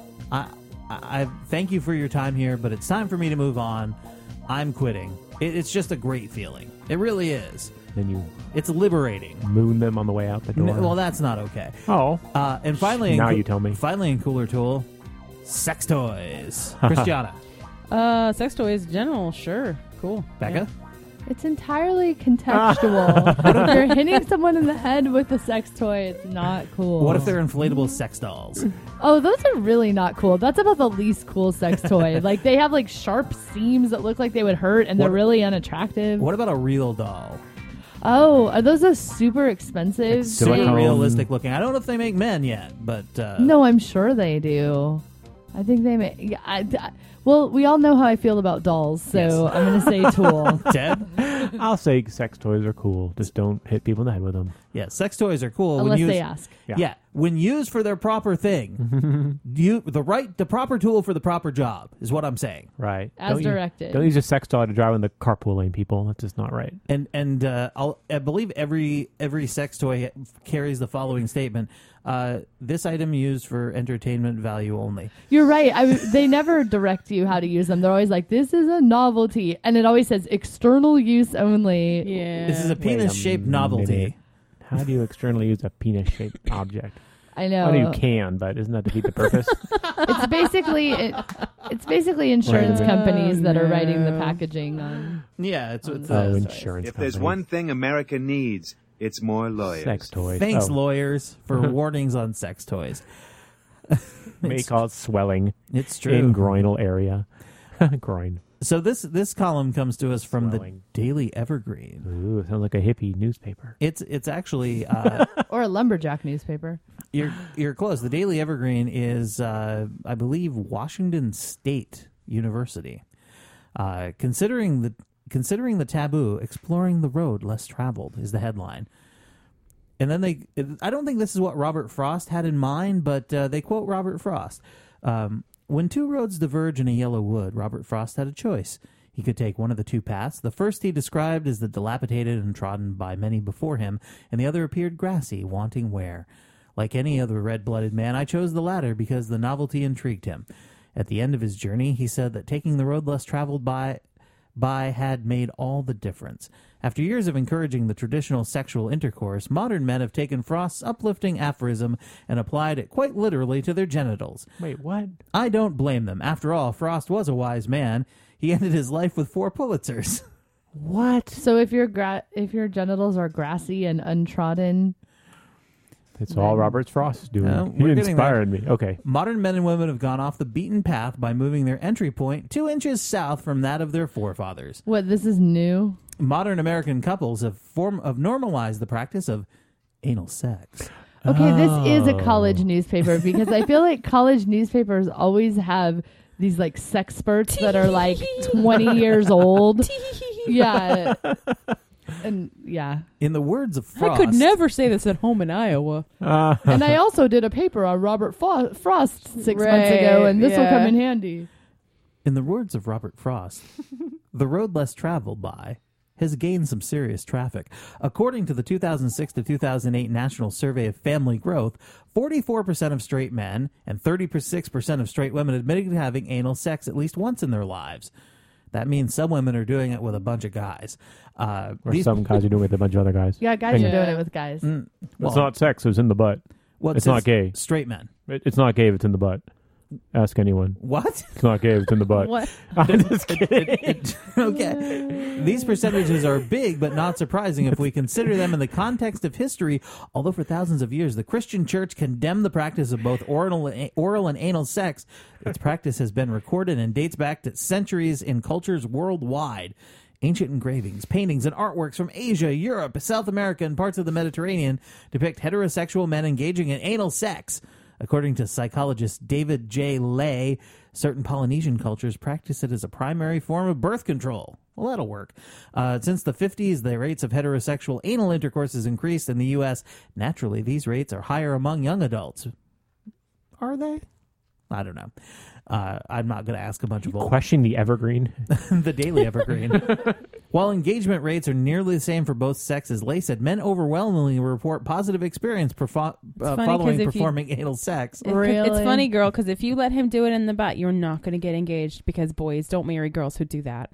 I thank you for your time here, but it's time for me to move on. I'm quitting. It's just a great feeling. It really is. Then you It's liberating. moon them on the way out the door. Well, that's not okay. Oh. And finally, Now you tell me. Finally, in Cooler Tool, sex toys. Christiana, Sex toys, general, sure, cool. Becca. it's entirely contextual. If you're hitting someone in the head with a sex toy, it's not cool. What if they're inflatable sex dolls? Oh, those are really not cool. That's about the least cool sex toy. Like they have like sharp seams that look like they would hurt, and they're What- really unattractive. What about a real doll? Oh, are those a super expensive? Silicone. Super thing? realistic looking. I don't know if they make men yet, but No, I'm sure they do. I think they may. Yeah, well, we all know how I feel about dolls, so Yes. I'm going to say Tool. Ted. I'll say sex toys are cool. Just don't hit people in the head with them. Yeah, sex toys are cool Unless when they used. ask. Yeah, when used for their proper thing, the proper tool for the proper job is what I'm saying. Right. As Don't directed. Don't use a sex doll to drive in the carpool lane, people. That's just not right. And I believe every sex toy carries the following statement: this item used for entertainment value only. You're right. They never direct you how to use them. They're always like, this is a novelty. And it always says external use only. Yeah. This is a penis-shaped novelty. minute. How do you externally use a penis-shaped object? I know. I know you can, but doesn't that defeat the purpose? It's basically insurance Wait a minute. companies that are writing the no. packaging on. Yeah, it's Oh, insurance If there's companies. one thing America needs, it's more lawyers. Sex toys. thanks, Oh, lawyers, for warnings on sex toys. may cause swelling It's true. in groinal area. Groin. So this column comes to us from Swelling. the Daily Evergreen. Ooh, sounds like a hippie newspaper. It's actually Or a lumberjack newspaper. you're close. The Daily Evergreen is I believe Washington State University. Considering the taboo, exploring the road less traveled is the headline. And then I don't think this is what Robert Frost had in mind, but they quote Robert Frost. When two roads diverge in a yellow wood, Robert Frost had a choice. He could take one of the two paths. The first he described as the dilapidated and trodden by many before him, and the other appeared grassy, wanting wear. Like any other red-blooded man, I chose the latter because the novelty intrigued him. At the end of his journey, he said that taking the road less traveled by had made all the difference. After years of encouraging the traditional sexual intercourse, modern men have taken Frost's uplifting aphorism and applied it quite literally to their genitals. Wait, what? I don't blame them. After all, Frost was a wise man. He ended his life with 4 Pulitzers. What? So if your genitals are grassy and untrodden, It's all Robert Frost is doing. No, He we're getting inspired me. Okay. Modern men and women have gone off the beaten path by moving their entry point 2 inches south from that of their forefathers. what, this is new? Modern American couples have normalized the practice of anal sex. Okay, this is a college newspaper because I feel like college newspapers always have these like sex spurts that are like 20 years old. Yeah. And yeah. In the words of Frost, I could never say this at home in Iowa. And I also did a paper on Robert Frost 6 months ago, and this will come in handy. In the words of Robert Frost, the road less traveled by has gained some serious traffic. According to the 2006 to 2008 National Survey of Family Growth, 44% of straight men and 36% of straight women admitted to having anal sex at least once in their lives. That means some women are doing it with a bunch of guys. Or some guys are doing it with a bunch of other guys. Yeah, guys are doing it with guys. It's not sex. It's in the butt. Well, It's not gay. Straight men. It's not gay if it's in the butt. Ask anyone. What? It's not gay if it's in the butt. What? I'm just kidding. Okay. These percentages are big, but not surprising if we consider them in the context of history. Although for thousands of years, the Christian church condemned the practice of both oral and anal sex, its practice has been recorded and dates back to centuries in cultures worldwide. Ancient engravings, paintings, and artworks from Asia, Europe, South America, and parts of the Mediterranean depict heterosexual men engaging in anal sex. According to psychologist David J. Lay, certain Polynesian cultures practice it as a primary form of birth control. Well, that'll work. Since the 50s, the rates of heterosexual anal intercourse has increased in the U.S. Naturally, these rates are higher among young adults. Are they? I don't know. I'm not going to ask a bunch of old... Question the Evergreen. The Daily Evergreen. While engagement rates are nearly the same for both sexes, Lay said men overwhelmingly report positive experience following performing anal sex. Really? It's funny, girl, because if you let him do it in the butt, you're not going to get engaged because boys don't marry girls who do that.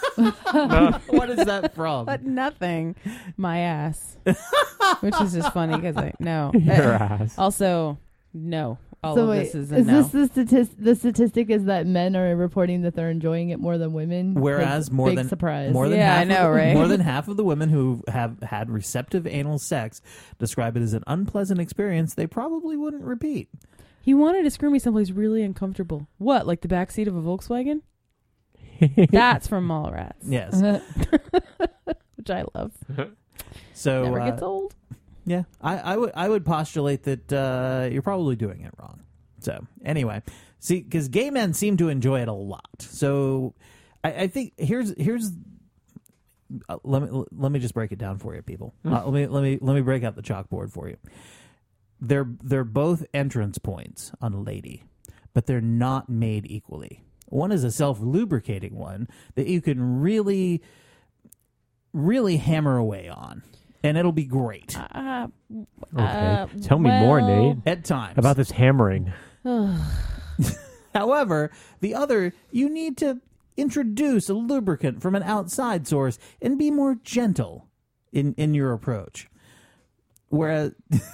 What is that from? But nothing. My ass. Which is just funny because no. Your ass. Also, no. All So of wait, this is a is no. this the statistic is that men are reporting that they're enjoying it more than women? Whereas Big surprise. Yeah, I know, right? More than half of the women who have had receptive anal sex describe it as an unpleasant experience they probably wouldn't repeat. He wanted to screw me someplace really uncomfortable. What, like the back seat of a Volkswagen? That's from Mallrats. Yes. Which I love. So Never gets old. Yeah, I would postulate that you're probably doing it wrong. So anyway, see, because gay men seem to enjoy it a lot. So I think here's let me just break it down for you, people. Let me break out the chalkboard for you. They're both entrance points on a lady, but they're not made equally. One is a self-lubricating one that you can really, really hammer away on. And it'll be great. Okay. Tell me more, Nate. At times. About this hammering. However, the other, you need to introduce a lubricant from an outside source and be more gentle in your approach. Whereas...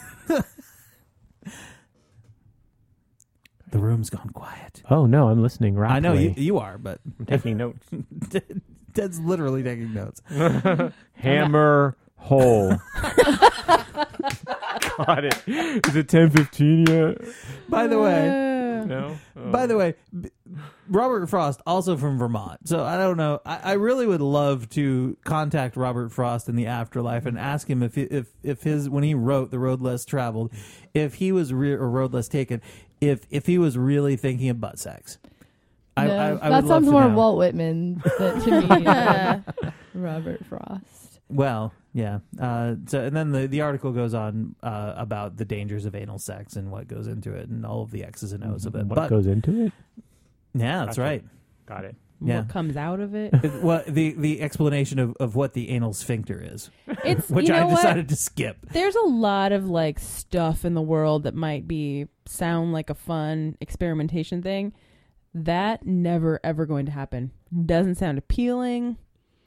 The room's gone quiet. Oh, no, I'm listening rapidly. I know you are, but... I'm taking notes. Ted's literally taking notes. Hammer... hole. Got it. Is it 10:15 yet? By the way, No. By the way, Robert Frost, also from Vermont. So I don't know. I really would love to contact Robert Frost in the afterlife and ask him if his when he wrote The Road Less Traveled, if he was or Road Less Taken, if he was really thinking of butt sex. I that would love sounds to more know. Walt Whitman to me than Robert Frost. Well, yeah. So, and then the article goes on about the dangers of anal sex and what goes into it and all of the X's and O's of it. What But goes into it? yeah, that's Gotcha. right. Got it. Yeah. What comes out of it? Well, the explanation of what the anal sphincter is, It's which you know I what? decided to skip. There's a lot of like stuff in the world that might sound like a fun experimentation thing. That never ever going to happen. Doesn't sound appealing.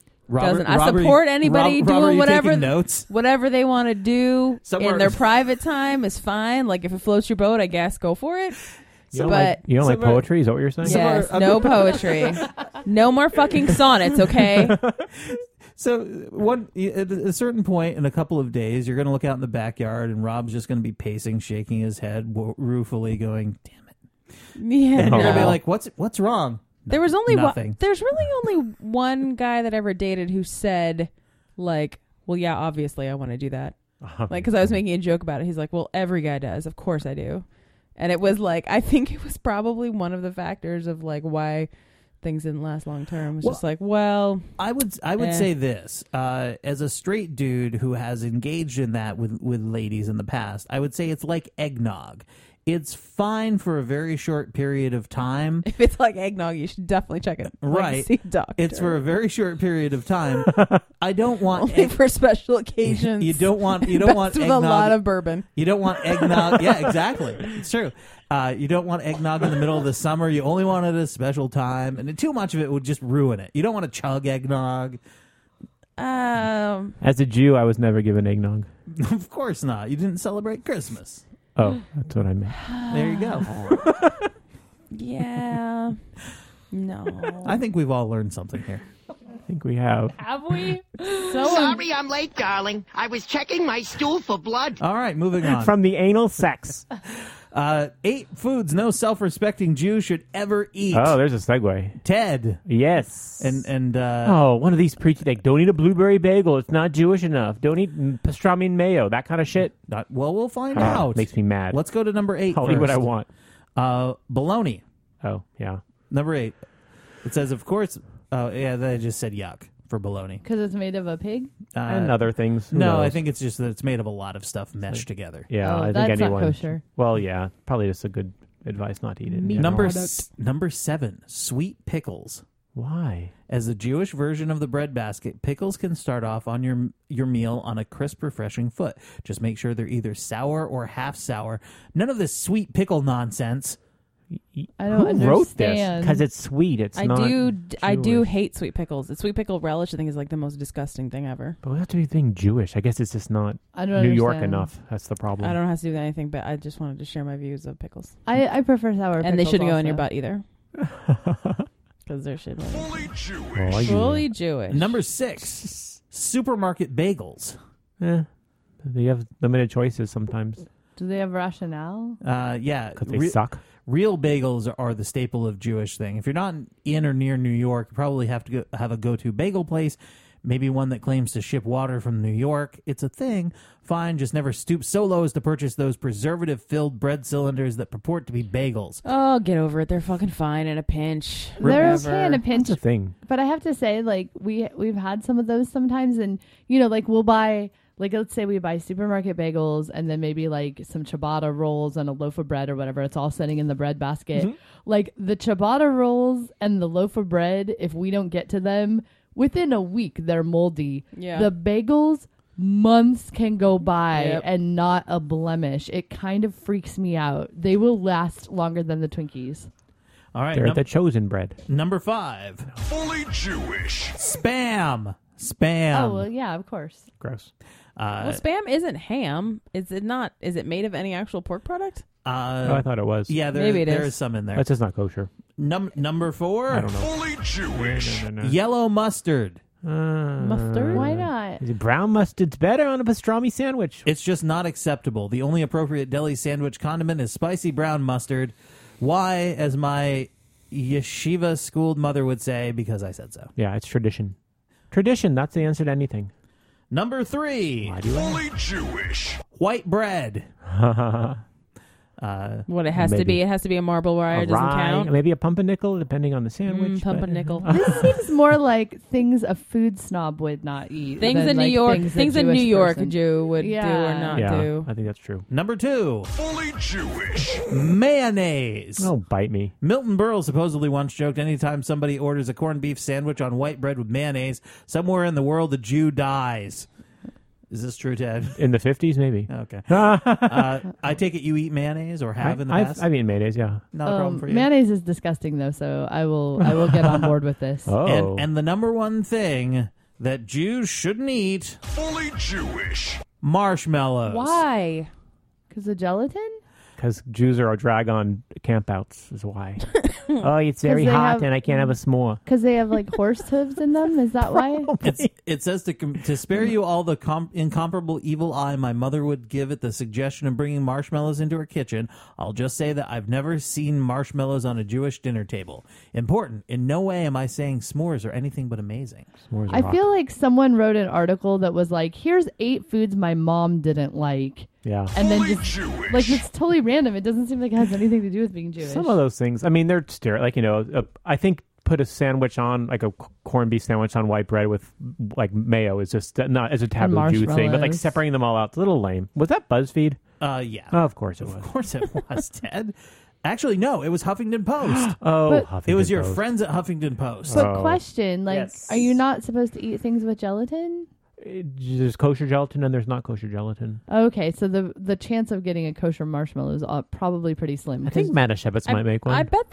I support anybody doing whatever they want to do Somewhere- in their private time is fine. Like if it floats your boat, I guess go for it. You don't like poetry? Is that what you're saying? Yes, no poetry. No more fucking sonnets, okay? So at a certain point in a couple of days, you're going to look out in the backyard, and Rob's just going to be pacing, shaking his head ruefully, going, "Damn it!" Yeah, And you're going to be no. like, "What's wrong?" There was only nothing. There's really only one guy that I ever dated who said, like, "Well, yeah, obviously I want to do that." Like, because I was making a joke about it. He's like, "Well, every guy does. Of course I do." And it was like, I think it was probably one of the factors of like why things didn't last long term. It was just like, well, I would say this as a straight dude who has engaged in that with ladies in the past. I would say it's like eggnog. It's fine for a very short period of time. if it's like eggnog, you should definitely check it. Right. Like, see a doctor. It's for a very short period of time. I don't want only for special occasions. You don't want Best eggnog with a lot of bourbon. You don't want eggnog. Yeah, exactly. It's true. You don't want eggnog in the middle of the summer. You only want it at a special time, and too much of it would just ruin it. You don't want to chug eggnog. As a Jew, I was never given eggnog. Of course not. You didn't celebrate Christmas. Oh, that's what I meant. There you go. Yeah. No. I think we've all learned something here. I think we have. Have we? Sorry I'm late, darling. I was checking my stool for blood. All right, moving on. From the anal sex. 8 foods no self-respecting Jew should ever eat. Oh, there's a segue. Ted. Yes. And one of these preachers, like, don't eat a blueberry bagel. It's not Jewish enough. Don't eat pastrami and mayo. That kind of shit. Well, we'll find out. Makes me mad. Let's go to number 8 I'll first. eat what I want. Bologna. Oh, yeah. Number 8. It says, of course. Oh, yeah, they just said yuck for bologna. Because it's made of a pig? And other things. Who No, knows? I think it's just that it's made of a lot of stuff meshed together. Yeah, Oh, I think that's not anyone. kosher. Well, yeah, probably just a good advice not to eat it. in general. Number 7, sweet pickles. Why? As a Jewish version of the breadbasket, pickles can start off on your meal on a crisp, refreshing foot. Just make sure they're either sour or half sour. None of this sweet pickle nonsense. I don't Who wrote this? understand. Because it's sweet. It's I not. do Jewish. hate sweet pickles. The sweet pickle relish, I think, is like the most disgusting thing ever. But we have to be being Jewish. I guess it's just not I don't New York understand. enough. That's the problem. I don't have to do anything, but I just wanted to share my views of pickles. I prefer sour pickles. And they shouldn't go in also. your butt either. Because they're shit. Well, Fully Jewish. Number 6, supermarket bagels. you have limited choices sometimes Do they have rationale? Yeah. because they suck. Real bagels are the staple of Jewish thing. If you're not in or near New York, you probably have to have a go-to bagel place, maybe one that claims to ship water from New York. It's a thing. Fine, just never stoop so low as to purchase those preservative-filled bread cylinders that purport to be bagels. Oh, get over it. They're fucking fine in a pinch. They're Whatever. okay in a pinch. That's the thing. But I have to say, like, we've had some of those sometimes, and like we'll buy, like, let's say we buy supermarket bagels and then maybe like some ciabatta rolls and a loaf of bread or whatever. It's all sitting in the bread basket. Mm-hmm. Like the ciabatta rolls and the loaf of bread, if we don't get to them within a week, they're moldy. Yeah. The bagels, months can go by Yep. and not a blemish. It kind of freaks me out. They will last longer than the Twinkies. All right, They're the chosen bread. number 5, Fully Jewish. Spam. Oh, well, yeah, of course. Gross. Well, Spam isn't ham. Is it not? Is it made of any actual pork product? I thought it was. Yeah, Maybe it there is. is some in there. That's just not kosher. Number 4, I don't know. Fully Jewish. No. yellow mustard. Mustard? Why not? Is it brown mustard's better on a pastrami sandwich? It's just not acceptable. The only appropriate deli sandwich condiment is spicy brown mustard. Why, as my yeshiva-schooled mother would say, because I said so. Yeah, it's tradition. Tradition, that's the answer to anything. Number 3. Fully Jewish. White bread. What it has to be? It has to be a marble wire. Doesn't rye, count. Maybe a pumpernickel, depending on the sandwich. Pumpernickel. This seems more like things a food snob would not eat. Things than in New like York. Things Things a in New Jewish York person. a Jew would do or not Yeah, do. I think that's true. Number 2. Fully Jewish. Mayonnaise. Oh, bite me. Milton Berle supposedly once joked, anytime somebody orders a corned beef sandwich on white bread with mayonnaise, somewhere in the world a Jew dies. Is this true, Ted? In the 50s, maybe. Okay. I take it you eat mayonnaise or have in the past? I've eaten mayonnaise, yeah. Not a problem for you. Mayonnaise is disgusting, though, so I will get on board with this. Oh. And the number one thing that Jews shouldn't eat, Fully Jewish. marshmallows. Why? Because of gelatin? Because Jews are a drag on campouts, is why. Oh, it's very 'Cause they hot have- and I can't have a s'more. Because they have like horse hooves in them? Is that why? It says to spare you all the incomparable evil eye my mother would give at the suggestion of bringing marshmallows into her kitchen, I'll just say that I've never seen marshmallows on a Jewish dinner table. Important. In no way am I saying s'mores are anything but amazing. S'mores are I hot. feel like someone wrote an article that was like, here's 8 foods my mom didn't like. Yeah. And then Fully just, Jewish. like, it's totally random. It doesn't seem like it has anything to do with being Jewish. Some of those things, I mean, they're like, I think put a sandwich on, like a corned beef sandwich on white bread with like mayo is just not as a taboo Jew thing, but like marshmallows. separating them all out, it's a little lame. Was that BuzzFeed? Yeah. Oh, of course it was. Of course it was, Ted. Actually, no, it was Huffington Post. Oh, But- It was Huffington your Post. friends at Huffington Post. But question, like, Yes. are you not supposed to eat things with gelatin? There's kosher gelatin and there's not kosher gelatin. Okay, so the chance of getting a kosher marshmallow is probably pretty slim. I think 'cause- Manischewitz might make one. I bet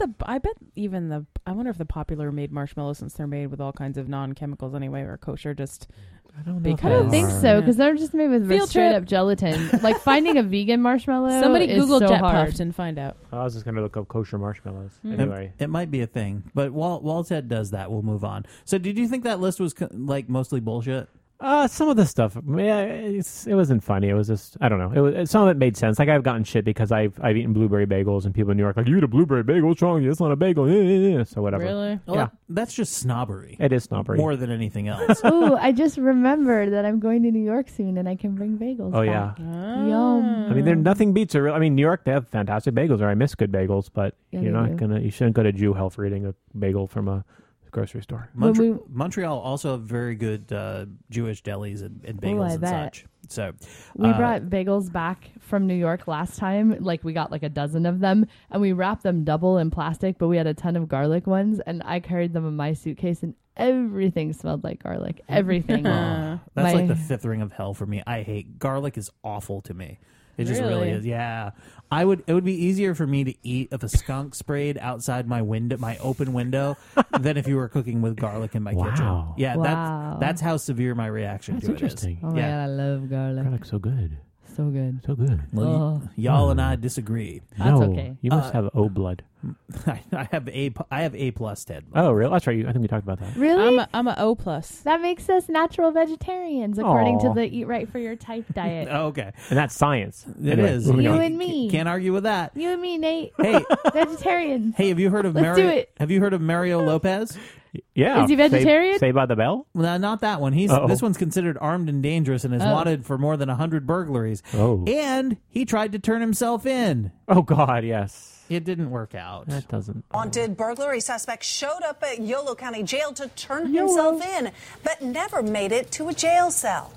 even I wonder if the popular made marshmallows, since they're made with all kinds of non-chemicals anyway, are kosher just I don't know. I don't think so, because they're just made with Field straight trip. up gelatin. Like finding a vegan marshmallow. Somebody is Google so Jet hard. Puffed and find out. I was just going to look up kosher marshmallows. Mm-hmm. Anyway. It might be a thing, but while Ted does that, we'll move on. So, did you think that list was like mostly bullshit? Some of the stuff, yeah, it wasn't funny. It was just, I don't know. Some of it made sense. Like I've gotten shit because I've eaten blueberry bagels, and people in New York like, you eat a blueberry bagel? What's wrong with you? It's not a bagel. So whatever. Really? Well, Yeah. that's just snobbery. It is snobbery. More than anything else. Ooh, I just remembered that I'm going to New York soon, and I can bring bagels. Oh, back. yeah. Yum. I mean, nothing beats a real. I mean, New York, they have fantastic bagels, or I miss good bagels, but Yeah, you're they not do. you shouldn't go to Jew Hell for eating a bagel from a grocery store. Montreal also have very good Jewish delis and bagels I and bet. such. So We brought bagels back from New York last time. Like, we got like a dozen of them, and we wrapped them double in plastic, but we had a ton of garlic ones, and I carried them in my suitcase, and everything smelled like garlic. Everything. That's My- like the fifth ring of hell for me. I hate garlic. Is awful to me. It just really Really? is. Yeah, it would be easier for me to eat if a skunk sprayed outside my window, my open window, than if you were cooking with garlic in my kitchen. Wow. Yeah, Wow. that's how severe my reaction That's to it is. interesting. Oh my Yeah. God, I love garlic. Garlic's so good. So good. So good. Well, y'all and I disagree. That's no, okay. You must have O blood. I have A plus, Ted. Oh, really? That's right. I think we talked about that. Really? I'm a O plus. That makes us natural vegetarians, according to Aw. the Eat Right for Your Type diet. Oh, okay, And that's science. it Anyway, is. moving You on. and me. Can't argue with that. You and me, Nate. Hey, Vegetarians. hey, have you heard of Let's do it. Have you heard of Mario Lopez? Yeah. Is he vegetarian? Saved by the Bell? Well, not that one. Uh-oh. This one's considered armed and dangerous and is Oh. wanted for more than 100 burglaries. Oh. And he tried to turn himself in. Oh, God, yes. It didn't work out. That doesn't. Wanted burglary suspect showed up at Yolo County Jail to turn himself in, but never made it to a jail cell.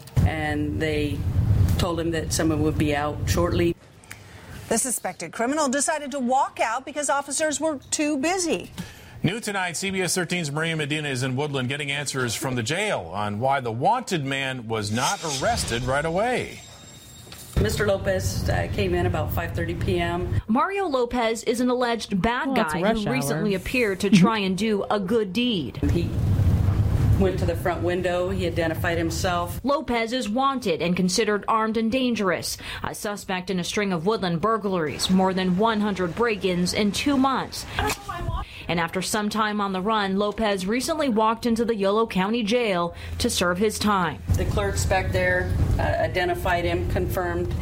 And they told him that someone would be out shortly. The suspected criminal decided to walk out because officers were too busy. New tonight, CBS 13's Maria Medina is in Woodland getting answers from the jail on why the wanted man was not arrested right away. Mr. Lopez came in about 5:30 p.m. Mario Lopez is an alleged bad Well, it's guy rush who hour. recently appeared to try and do a good deed. He went to the front window. He identified himself. Lopez is wanted and considered armed and dangerous, a suspect in a string of Woodland burglaries, more than 100 break-ins in 2 months. And after some time on the run, Lopez recently walked into the Yolo County Jail to serve his time. The clerks back there identified him, confirmed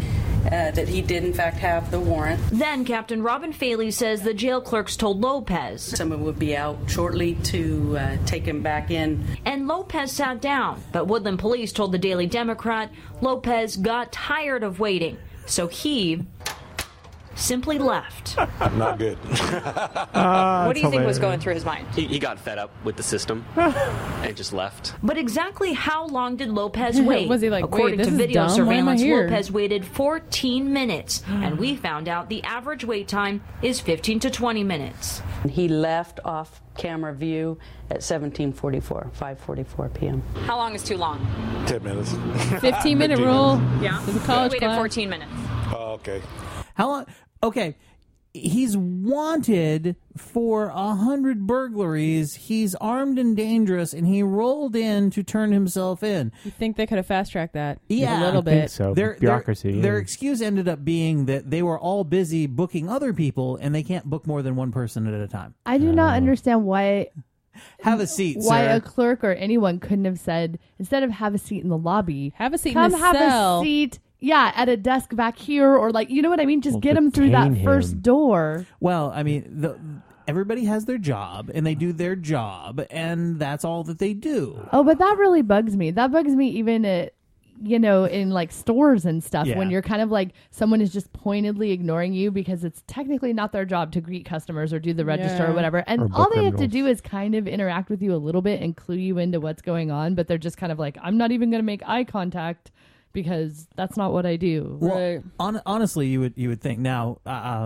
that he did in fact have the warrant. Then Captain Robin Faley says the jail clerks told Lopez someone would be out shortly to take him back in. And Lopez sat down, but Woodland police told the Daily Democrat Lopez got tired of waiting, so he simply left. Not good. What do you think was going through his mind? He got fed up with the system and just left. But exactly how long did Lopez wait? Was he like, according wait, this to is video dumb. Why am I surveillance, here? Lopez waited 14 minutes, and we found out the average wait time is 15 to 20 minutes. He left off camera view at 5:44 p.m. How long is too long? 10 minutes. 15-minute rule. Yeah. There's a college waited class. 14 minutes. Oh, okay. How long? Okay. He's wanted for 100 burglaries. He's armed and dangerous, and he rolled in to turn himself in. You think they could have fast-tracked that? Yeah. A little I bit. think so. Bureaucracy. Their excuse ended up being that they were all busy booking other people, and they can't book more than one person at a time. I do not understand why. Have a seat, Why sir. a clerk or anyone couldn't have said, instead of have a seat in the lobby, have a seat come in the have cell. a seat. Yeah, at a desk back here, or like, you know what I mean? Just get him through that detain first him. door. Well, I mean, everybody has their job, and they do their job, and that's all that they do. Oh, but that really bugs me. That bugs me even at, in like stores and stuff, Yeah. when you're kind of like, someone is just pointedly ignoring you because it's technically not their job to greet customers or do the register Yeah. or whatever. And Or all book they have to renewals. do is kind of interact with you a little bit and clue you into what's going on. But they're just kind of like, I'm not even going to make eye contact because that's not what I do. Well, honestly, you would think now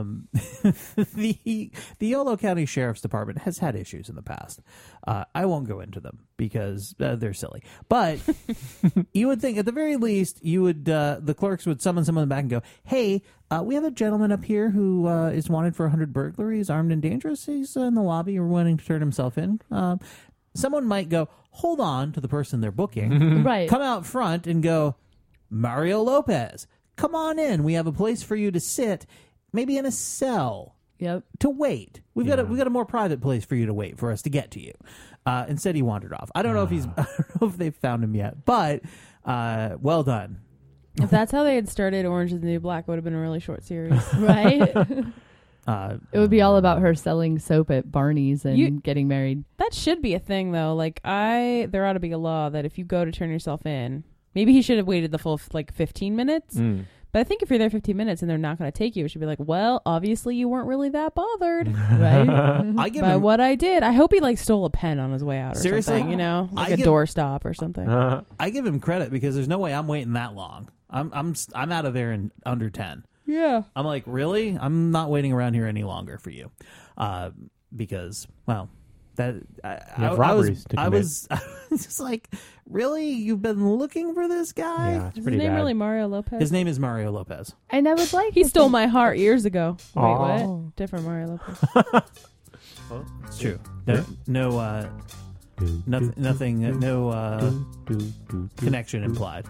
the Yolo County Sheriff's Department has had issues in the past. I won't go into them because they're silly. But you would think at the very least you would the clerks would summon someone back and go, "Hey, we have a gentleman up here who is wanted for 100 burglaries, armed and dangerous. He's in the lobby or wanting to turn himself in." Someone might go, "Hold on," to the person they're booking, right? Come out front and go, "Mario Lopez, come on in. We have a place for you to sit, maybe in a cell. Yep. To wait. We've got a more private place for you to wait for us to get to you." Instead, he wandered off. I don't know if I don't know if they've found him yet, but well done. If that's how they had started Orange is the New Black, it would have been a really short series, right? It would be all about her selling soap at Barney's and getting married. That should be a thing, though. Like, there ought to be a law that if you go to turn yourself in, maybe he should have waited the full 15 minutes. But I think if you're there 15 minutes and they're not going to take you, it should be like, well, obviously you weren't really that bothered, right? I give By him- what I did. I hope he stole a pen on his way out or Seriously? something, like I a give- doorstop or something. I give him credit because there's no way I'm waiting that long. I'm out of there in under 10. Yeah. I'm like, really? I'm not waiting around here any longer for you, because that have robberies to I commit. was just like, really? You've been looking for this guy? Yeah, it's Is pretty his name bad. really Mario Lopez? His name is Mario Lopez. And I would like He stole my heart years ago. Wait, Aw. what? Different Mario Lopez. It's true. Nothing. No connection implied.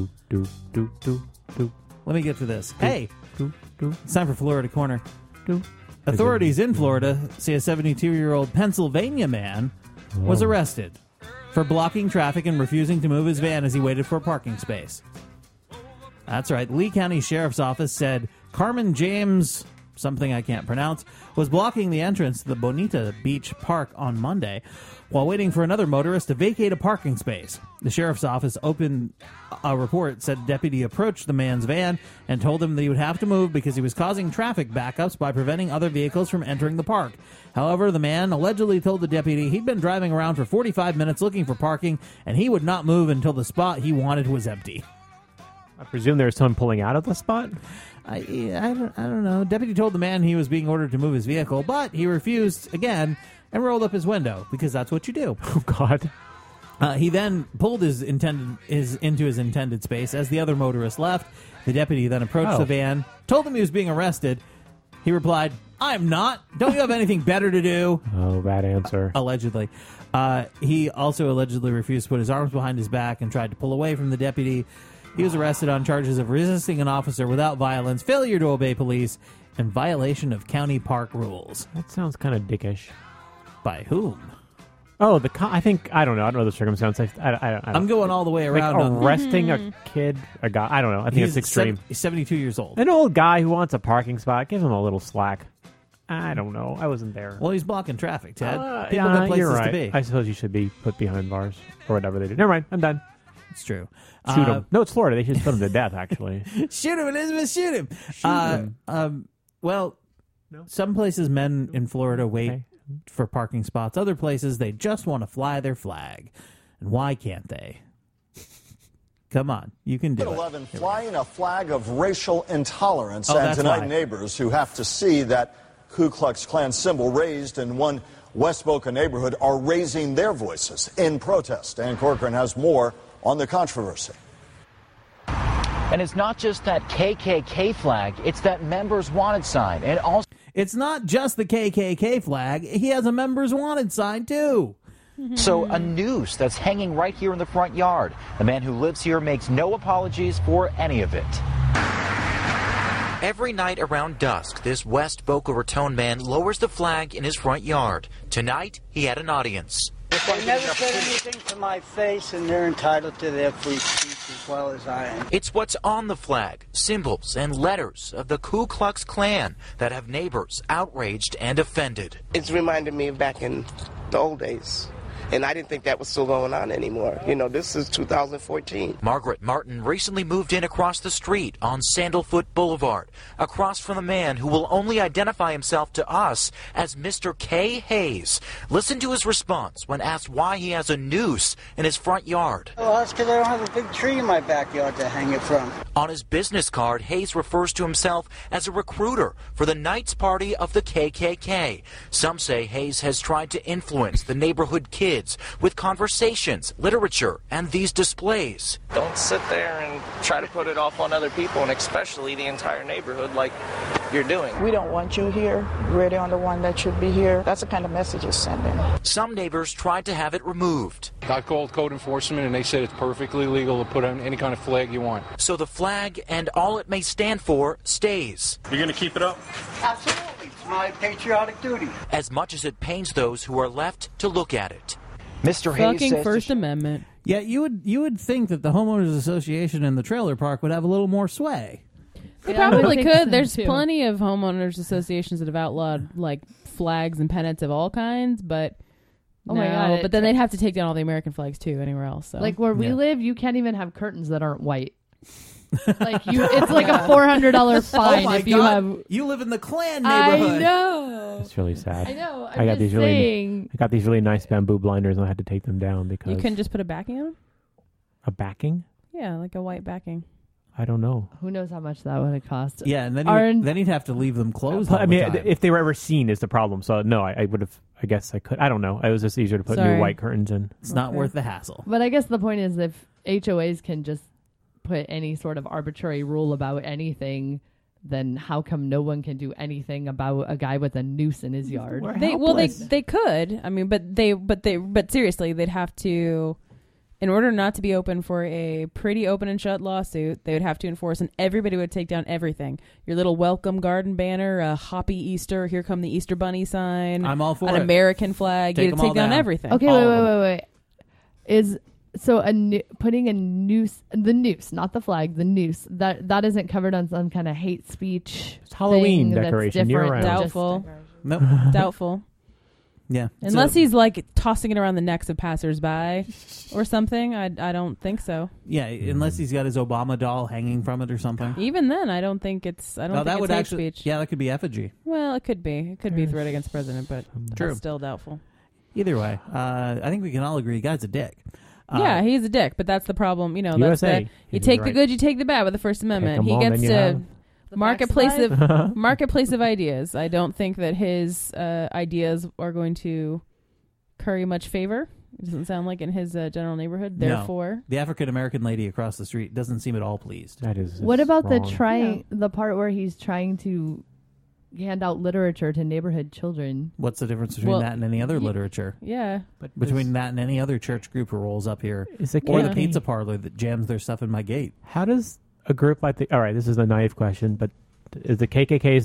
Let me get to this. Hey, it's time for Florida Corner. Authorities in Florida say a 72-year-old Pennsylvania man was arrested for blocking traffic and refusing to move his van as he waited for a parking space. That's right. Lee County Sheriff's Office said Carmen James, something I can't pronounce, was blocking the entrance to the Bonita Beach Park on Monday while waiting for another motorist to vacate a parking space. The sheriff's office opened a report, said a deputy approached the man's van and told him that he would have to move because he was causing traffic backups by preventing other vehicles from entering the park. However, the man allegedly told the deputy he'd been driving around for 45 minutes looking for parking and he would not move until the spot he wanted was empty. I presume there's someone pulling out of the spot? I don't know. Deputy told the man he was being ordered to move his vehicle, but he refused again and rolled up his window because that's what you do. Oh, God. He then pulled into his intended space. As the other motorist left, the deputy then approached the van, told him he was being arrested. He replied, "I'm not. Don't you have anything better to do?" Oh, bad answer. Allegedly. He also allegedly refused to put his arms behind his back and tried to pull away from the deputy. He was arrested on charges of resisting an officer without violence, failure to obey police, and violation of county park rules. That sounds kind of dickish. By whom? Oh, I don't know the circumstance. I'm going all the way around. Like arresting a kid, a guy. I don't know. I think it's extreme. He's 72 years old. An old guy who wants a parking spot, give him a little slack. I don't know. I wasn't there. Well, he's blocking traffic, Ted. People got places you're right. to be. I suppose you should be put behind bars or whatever they do. Never mind. I'm done. It's true. Shoot him. No, it's Florida. They should put him to death, actually. Shoot him, Elizabeth. Shoot him. Well, some places men in Florida wait for parking spots. Other places, they just want to fly their flag. And why can't they? Come on, you can do it. 11 flying a flag of racial intolerance. Oh, and tonight, why. neighbors who have to see that Ku Klux Klan symbol raised in one West Boca neighborhood are raising their voices in protest. Dan Corcoran has more on the controversy. And it's not just that KKK flag, it's that Members Wanted sign. And also, it's not just the KKK flag. He has a Members Wanted sign, too. So a noose that's hanging right here in the front yard. The man who lives here makes no apologies for any of it. Every night around dusk, this West Boca Raton man lowers the flag in his front yard. Tonight, he had an audience. They never said anything to my face, and they're entitled to their free speech as well as I am. It's what's on the flag, symbols and letters of the Ku Klux Klan that have neighbors outraged and offended. It's reminded me of back in the old days. And I didn't think that was still going on anymore. You know, this is 2014. Margaret Martin recently moved in across the street on Sandalfoot Boulevard, across from the man who will only identify himself to us as Mr. K. Hayes. Listen to his response when asked why he has a noose in his front yard. Well, that's because I don't have a big tree in my backyard to hang it from. On his business card, Hayes refers to himself as a recruiter for the Knights Party of the KKK. Some say Hayes has tried to influence the neighborhood kids with conversations, literature, and these displays. Don't sit there and try to put it off on other people, and especially the entire neighborhood like you're doing. We don't want you here. We're the only one that should be here. That's the kind of message it's sending. Some neighbors tried to have it removed. I called code enforcement and they said it's perfectly legal to put on any kind of flag you want. So the flag and all it may stand for stays. You're going to keep it up? Absolutely. It's my patriotic duty. As much as it pains those who are left to look at it. Mr. Hayes Fucking says First Amendment. Yeah, you would think that the homeowners association in the trailer park would have a little more sway. They probably could. There's plenty of homeowners associations that have outlawed like flags and pennants of all kinds, but Oh my God, but then they'd have to take down all the American flags too anywhere else. So. Like where we live, you can't even have curtains that aren't white. Like it's like a $400 fine if you have. You live in the Klan neighborhood. I know. It's really sad. I know. I got these really nice bamboo blinders, and I had to take them down because you couldn't just put a backing on them. A backing? Yeah, like a white backing. I don't know. Who knows how much that would have cost? Yeah, and then he'd have to leave them closed. All I mean, the time. if they were ever seen, is the problem. So no, I would have. I guess I could. I don't know. It was just easier to put new white curtains in. It's not worth the hassle. But I guess the point is, if HOAs can just put any sort of arbitrary rule about anything, then how come no one can do anything about a guy with a noose in his yard? They could. I mean, but seriously, they'd have to. In order not to be open for a pretty open and shut lawsuit, they would have to enforce, and everybody would take down everything. Your little welcome garden banner, a Hoppy Easter, here come the Easter Bunny sign. I'm all for an it. American flag. You'd take down everything. Okay, wait. Putting a noose, the noose, not the flag, the noose, that isn't covered on some kind of hate speech. It's Halloween thing decoration. Year round. Doubtful. Nope. Doubtful. Yeah. Unless he's like tossing it around the necks of passersby or something. I don't think so. Yeah, unless he's got his Obama doll hanging from it or something. Even then, I don't think it's. I don't think that it's would hate actually. speech. Yeah, that could be effigy. Well, it could be. It could be a threat against the president, but that's still doubtful. Either way, I think we can all agree, guy's a dick. Yeah, he's a dick, but that's the problem. You know, USA. you take the good, you take the bad with the First Amendment. He gets to marketplace of ideas. I don't think that his ideas are going to curry much favor. It doesn't sound like in his general neighborhood. Therefore, the African American lady across the street doesn't seem at all pleased. That is. What about the part where he's trying to hand out literature to neighborhood children? What's the difference between that and any other literature? Yeah, but between that and any other church group who rolls up here, or the pizza parlor that jams their stuff in my gate. How does a group like all right, this is a naive question, but is the KKK is not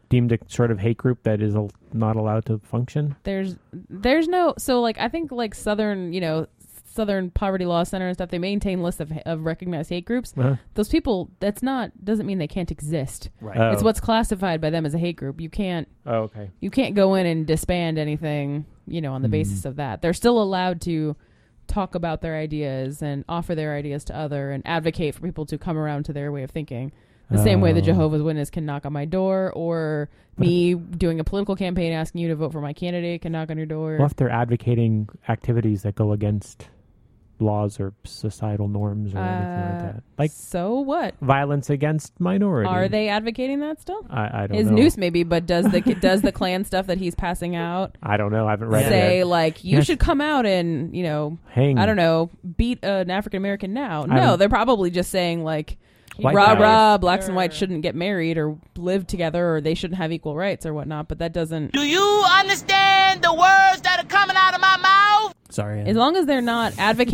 deemed a sort of hate group that is not allowed to function? There's no, so like I think like Southern Poverty Law Center and stuff, they maintain lists of recognized hate groups. Those people, doesn't mean they can't exist. Right. It's what's classified by them as a hate group. You can't you can't go in and disband anything, on the basis of that. They're still allowed to talk about their ideas and offer their ideas to other and advocate for people to come around to their way of thinking. The same way the Jehovah's Witness can knock on my door, or me doing a political campaign asking you to vote for my candidate can knock on your door. Well, if they're advocating activities that go against laws or societal norms or anything like that. Like, so what? Violence against minorities. Are they advocating that still? I don't His know. noose maybe, but does the Klan stuff that he's passing out I don't know. I haven't read it say yet. like you should come out and hang. I don't know, beat an African American now? No, they're probably just saying like White rah, blacks and whites shouldn't get married or live together, or they shouldn't have equal rights or whatnot. But that doesn't. Do you understand the words that are coming out of my mouth? Sorry. As long as they're not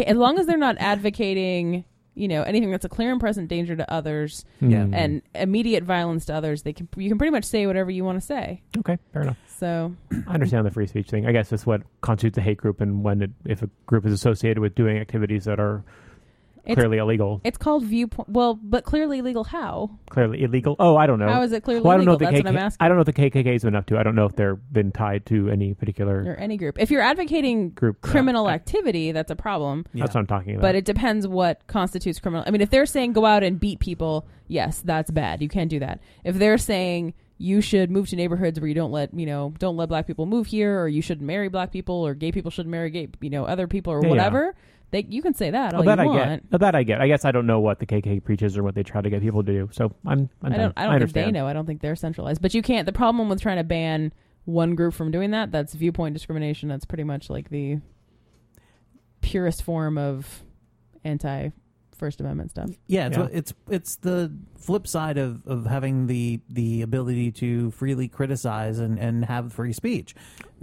advocating, anything that's a clear and present danger to others, and immediate violence to others, you can pretty much say whatever you want to say. Okay, fair enough. So I understand the free speech thing. I guess that's what constitutes a hate group, and if a group is associated with doing activities that are clearly illegal. It's called viewpoint. Well, but clearly illegal how? Clearly illegal? Oh, I don't know. How is it clearly I don't know illegal? if That's what I'm asking. I don't know if the KKK's been up to. I don't know if they've been tied to any particular or any group. If you're advocating criminal activity, that's a problem. That's what I'm talking about. But it depends what constitutes criminal. I mean, if they're saying go out and beat people, yes, that's bad. You can't do that. If they're saying you should move to neighborhoods where you don't let black people move here, or you shouldn't marry black people, or gay people shouldn't marry other people, or whatever. You can say that all you want. That I get. I guess I don't know what the KKK preaches or what they try to get people to do. So I don't think they know. I don't think they're centralized. But you can't. The problem with trying to ban one group from doing that's viewpoint discrimination. That's pretty much like the purest form of anti-First Amendment stuff. Yeah, it's the flip side of having the ability to freely criticize and have free speech.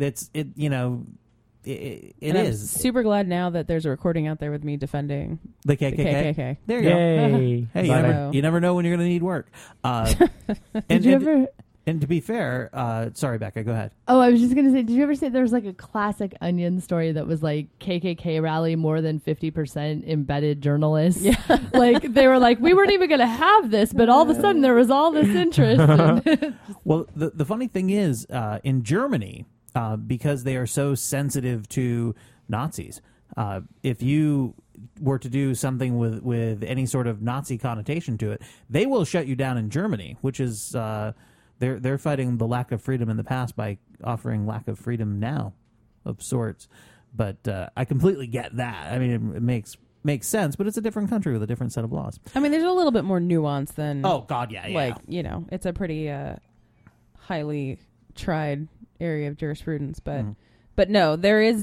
It and is. I'm super glad now that there's a recording out there with me defending the KKK. There you Yay. go. Hey, you never know when you're going to need work. And to be fair, sorry, Becca, go ahead. Oh, I was just going to say, did you ever say there was like a classic Onion story that was like KKK rally, more than 50% embedded journalists? Yeah. Like they were like, we weren't even going to have this, but all of a sudden there was all this interest. Well, the funny thing is, in Germany, because they are so sensitive to Nazis, if you were to do something with any sort of Nazi connotation to it, they will shut you down in Germany, which is they're fighting the lack of freedom in the past by offering lack of freedom now of sorts. But I completely get that. I mean, it makes sense, but it's a different country with a different set of laws. I mean, there's a little bit more nuance than oh god, yeah. Like it's a pretty highly tried area of jurisprudence, but no, there is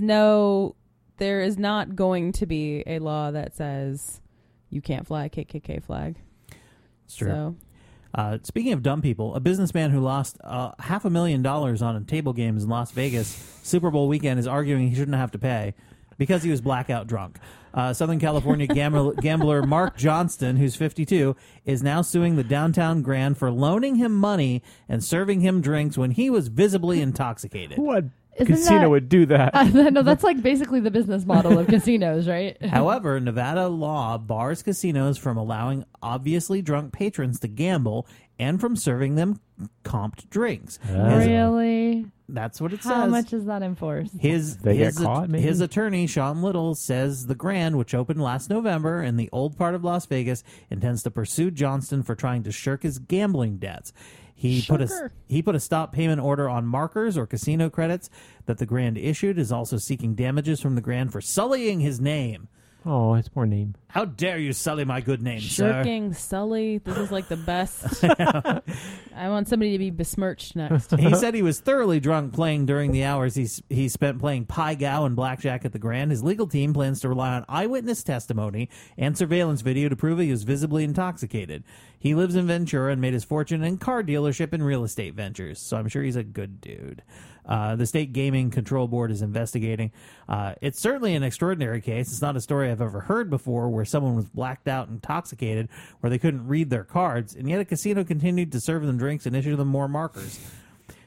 not going to be a law that says you can't fly a KKK flag. It's true. So, speaking of dumb people, a businessman who lost $500,000 on table games in Las Vegas Super Bowl weekend is arguing he shouldn't have to pay because he was blackout drunk. Southern California gambler Mark Johnston, who's 52, is now suing the Downtown Grand for loaning him money and serving him drinks when he was visibly intoxicated. What casino would do that? No, that's like basically the business model of casinos, right? However, Nevada law bars casinos from allowing obviously drunk patrons to gamble and from serving them comped drinks. Really? That's what it says. How much is that enforced? His attorney, Sean Little, says the Grand, which opened last November in the old part of Las Vegas, intends to pursue Johnston for trying to shirk his gambling debts. He put a stop payment order on markers or casino credits that the Grand issued, is also seeking damages from the Grand for sullying his name. Oh, his poor name. How dare you sully my good name, sir? Shirking, sully. This is like the best. I want somebody to be besmirched next. He said he was thoroughly drunk playing during the hours he spent playing Pai Gow and blackjack at the Grand. His legal team plans to rely on eyewitness testimony and surveillance video to prove he was visibly intoxicated. He lives in Ventura and made his fortune in car dealership and real estate ventures, so I'm sure he's a good dude. The State Gaming Control Board is investigating. It's certainly an extraordinary case. It's not a story I've ever heard before where someone was blacked out, intoxicated, where they couldn't read their cards, and yet a casino continued to serve them drinks and issue them more markers.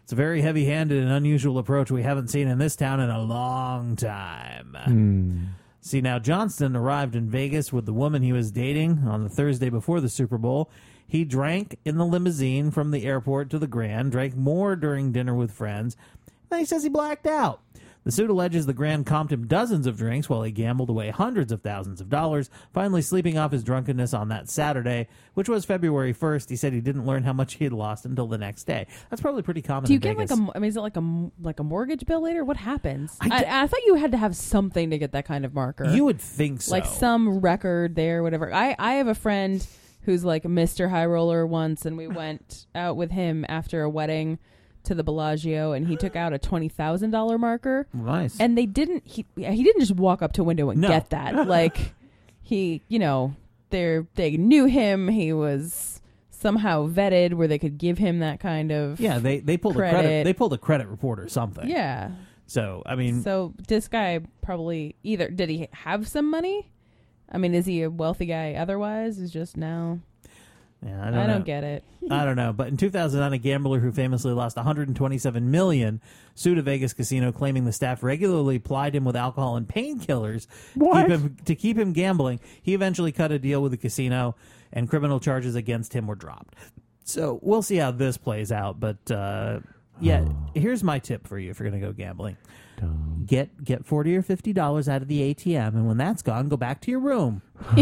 It's a very heavy-handed and unusual approach we haven't seen in this town in a long time. See, now, Johnston arrived in Vegas with the woman he was dating on the Thursday before the Super Bowl. He drank in the limousine from the airport to the Grand, drank more during dinner with friends. Then he says he blacked out. The suit alleges the Grand comped him dozens of drinks while he gambled away hundreds of thousands of dollars, finally sleeping off his drunkenness on that Saturday, which was February 1st. He said he didn't learn how much he had lost until the next day. That's probably pretty common Do you in get Vegas. is it like a mortgage bill later? What happens? I thought you had to have something to get that kind of marker. You would think so. Like some record there, whatever. I have a friend who's like Mr. High Roller once, and we went out with him after a wedding to the Bellagio, and he took out a $20,000 marker. Nice. And he didn't just walk up to a window and get that. Like he, they knew him. He was somehow vetted where they could give him that kind of they pulled credit. a credit. They pulled a credit report or something. Yeah. So I mean, this guy probably either did he have some money? I mean, is he a wealthy guy otherwise? Is just now. Yeah, I don't get it. I don't know. But in 2009, a gambler who famously lost $127 million sued a Vegas casino, claiming the staff regularly plied him with alcohol and painkillers to keep him gambling. He eventually cut a deal with the casino, and criminal charges against him were dropped. So we'll see how this plays out. But here's my tip for you if you're going to go gambling. Get $40 or $50 out of the ATM, and when that's gone, go back to your room.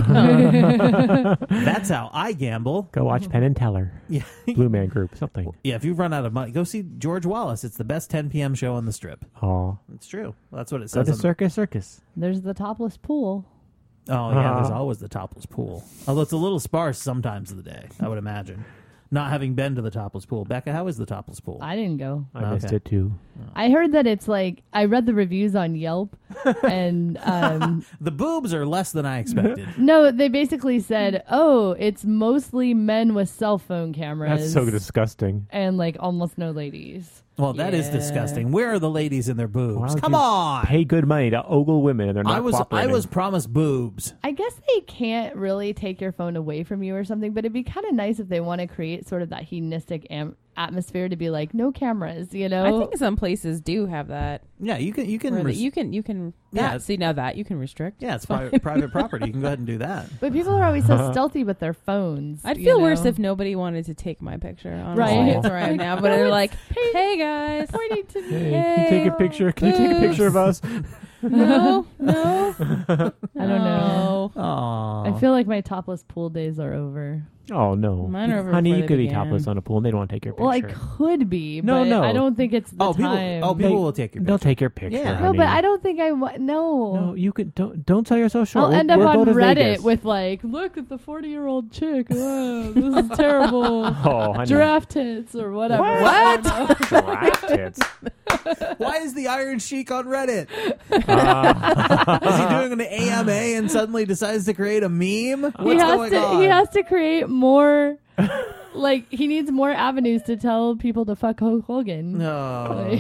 That's how I gamble. Go watch Penn and Teller. Yeah. Blue Man Group, something. Yeah, if you've run out of money, go see George Wallace. It's the best 10 p.m. show on the Strip. Oh, it's true. That's what it Go says. to Circus. There's the topless pool. Oh, yeah, there's always the topless pool. Although it's a little sparse sometimes of the day, I would imagine. Not having been to the topless pool. Becca, how is the topless pool? I didn't go. I missed it too. I heard that it's like, I read the reviews on Yelp, and the boobs are less than I expected. No, they basically said, it's mostly men with cell phone cameras. That's so disgusting. And like almost no ladies. Well, that is disgusting. Where are the ladies in their boobs? Why would Come you on. Pay good money to ogle women, and they're not I cooperating. was promised boobs. I guess they can't really take your phone away from you or something, but it'd be kind of nice if they want to create sort of that hedonistic atmosphere to be like, no cameras, I think some places do have that. Yeah, you can. You can. Yeah. See, now that you can restrict. Yeah, it's private property. You can go ahead and do that. But people are always so stealthy with their phones. I'd feel worse if nobody wanted to take my picture. Honestly, Right. That's where I am now. But they're like, "Hey guys, pointing to me. Hey, can you take a picture? Can you take a picture of us? No. I don't know. Aww. I feel like my topless pool days are over. Oh no, Mine are over honey, before you they could be began. topless on a pool, and they don't want to take your picture. Well, I could be, No, but no. I don't think it's the people time. will take your picture. They'll take your picture. Yeah. No, honey. but I don't think I want. No, you could don't sell yourself short. I'll end up We'll go on to Reddit Vegas. with like, look at the 40-year-old chick. Oh, this is terrible. Oh, honey. Giraffe tits or whatever. What? Giraffe tits. Why is the Iron Sheik on Reddit? Is he doing an AMA and suddenly decides to create a meme? What's going on? He has to create more. Like, he needs more avenues to tell people to fuck Hulk Hogan. No.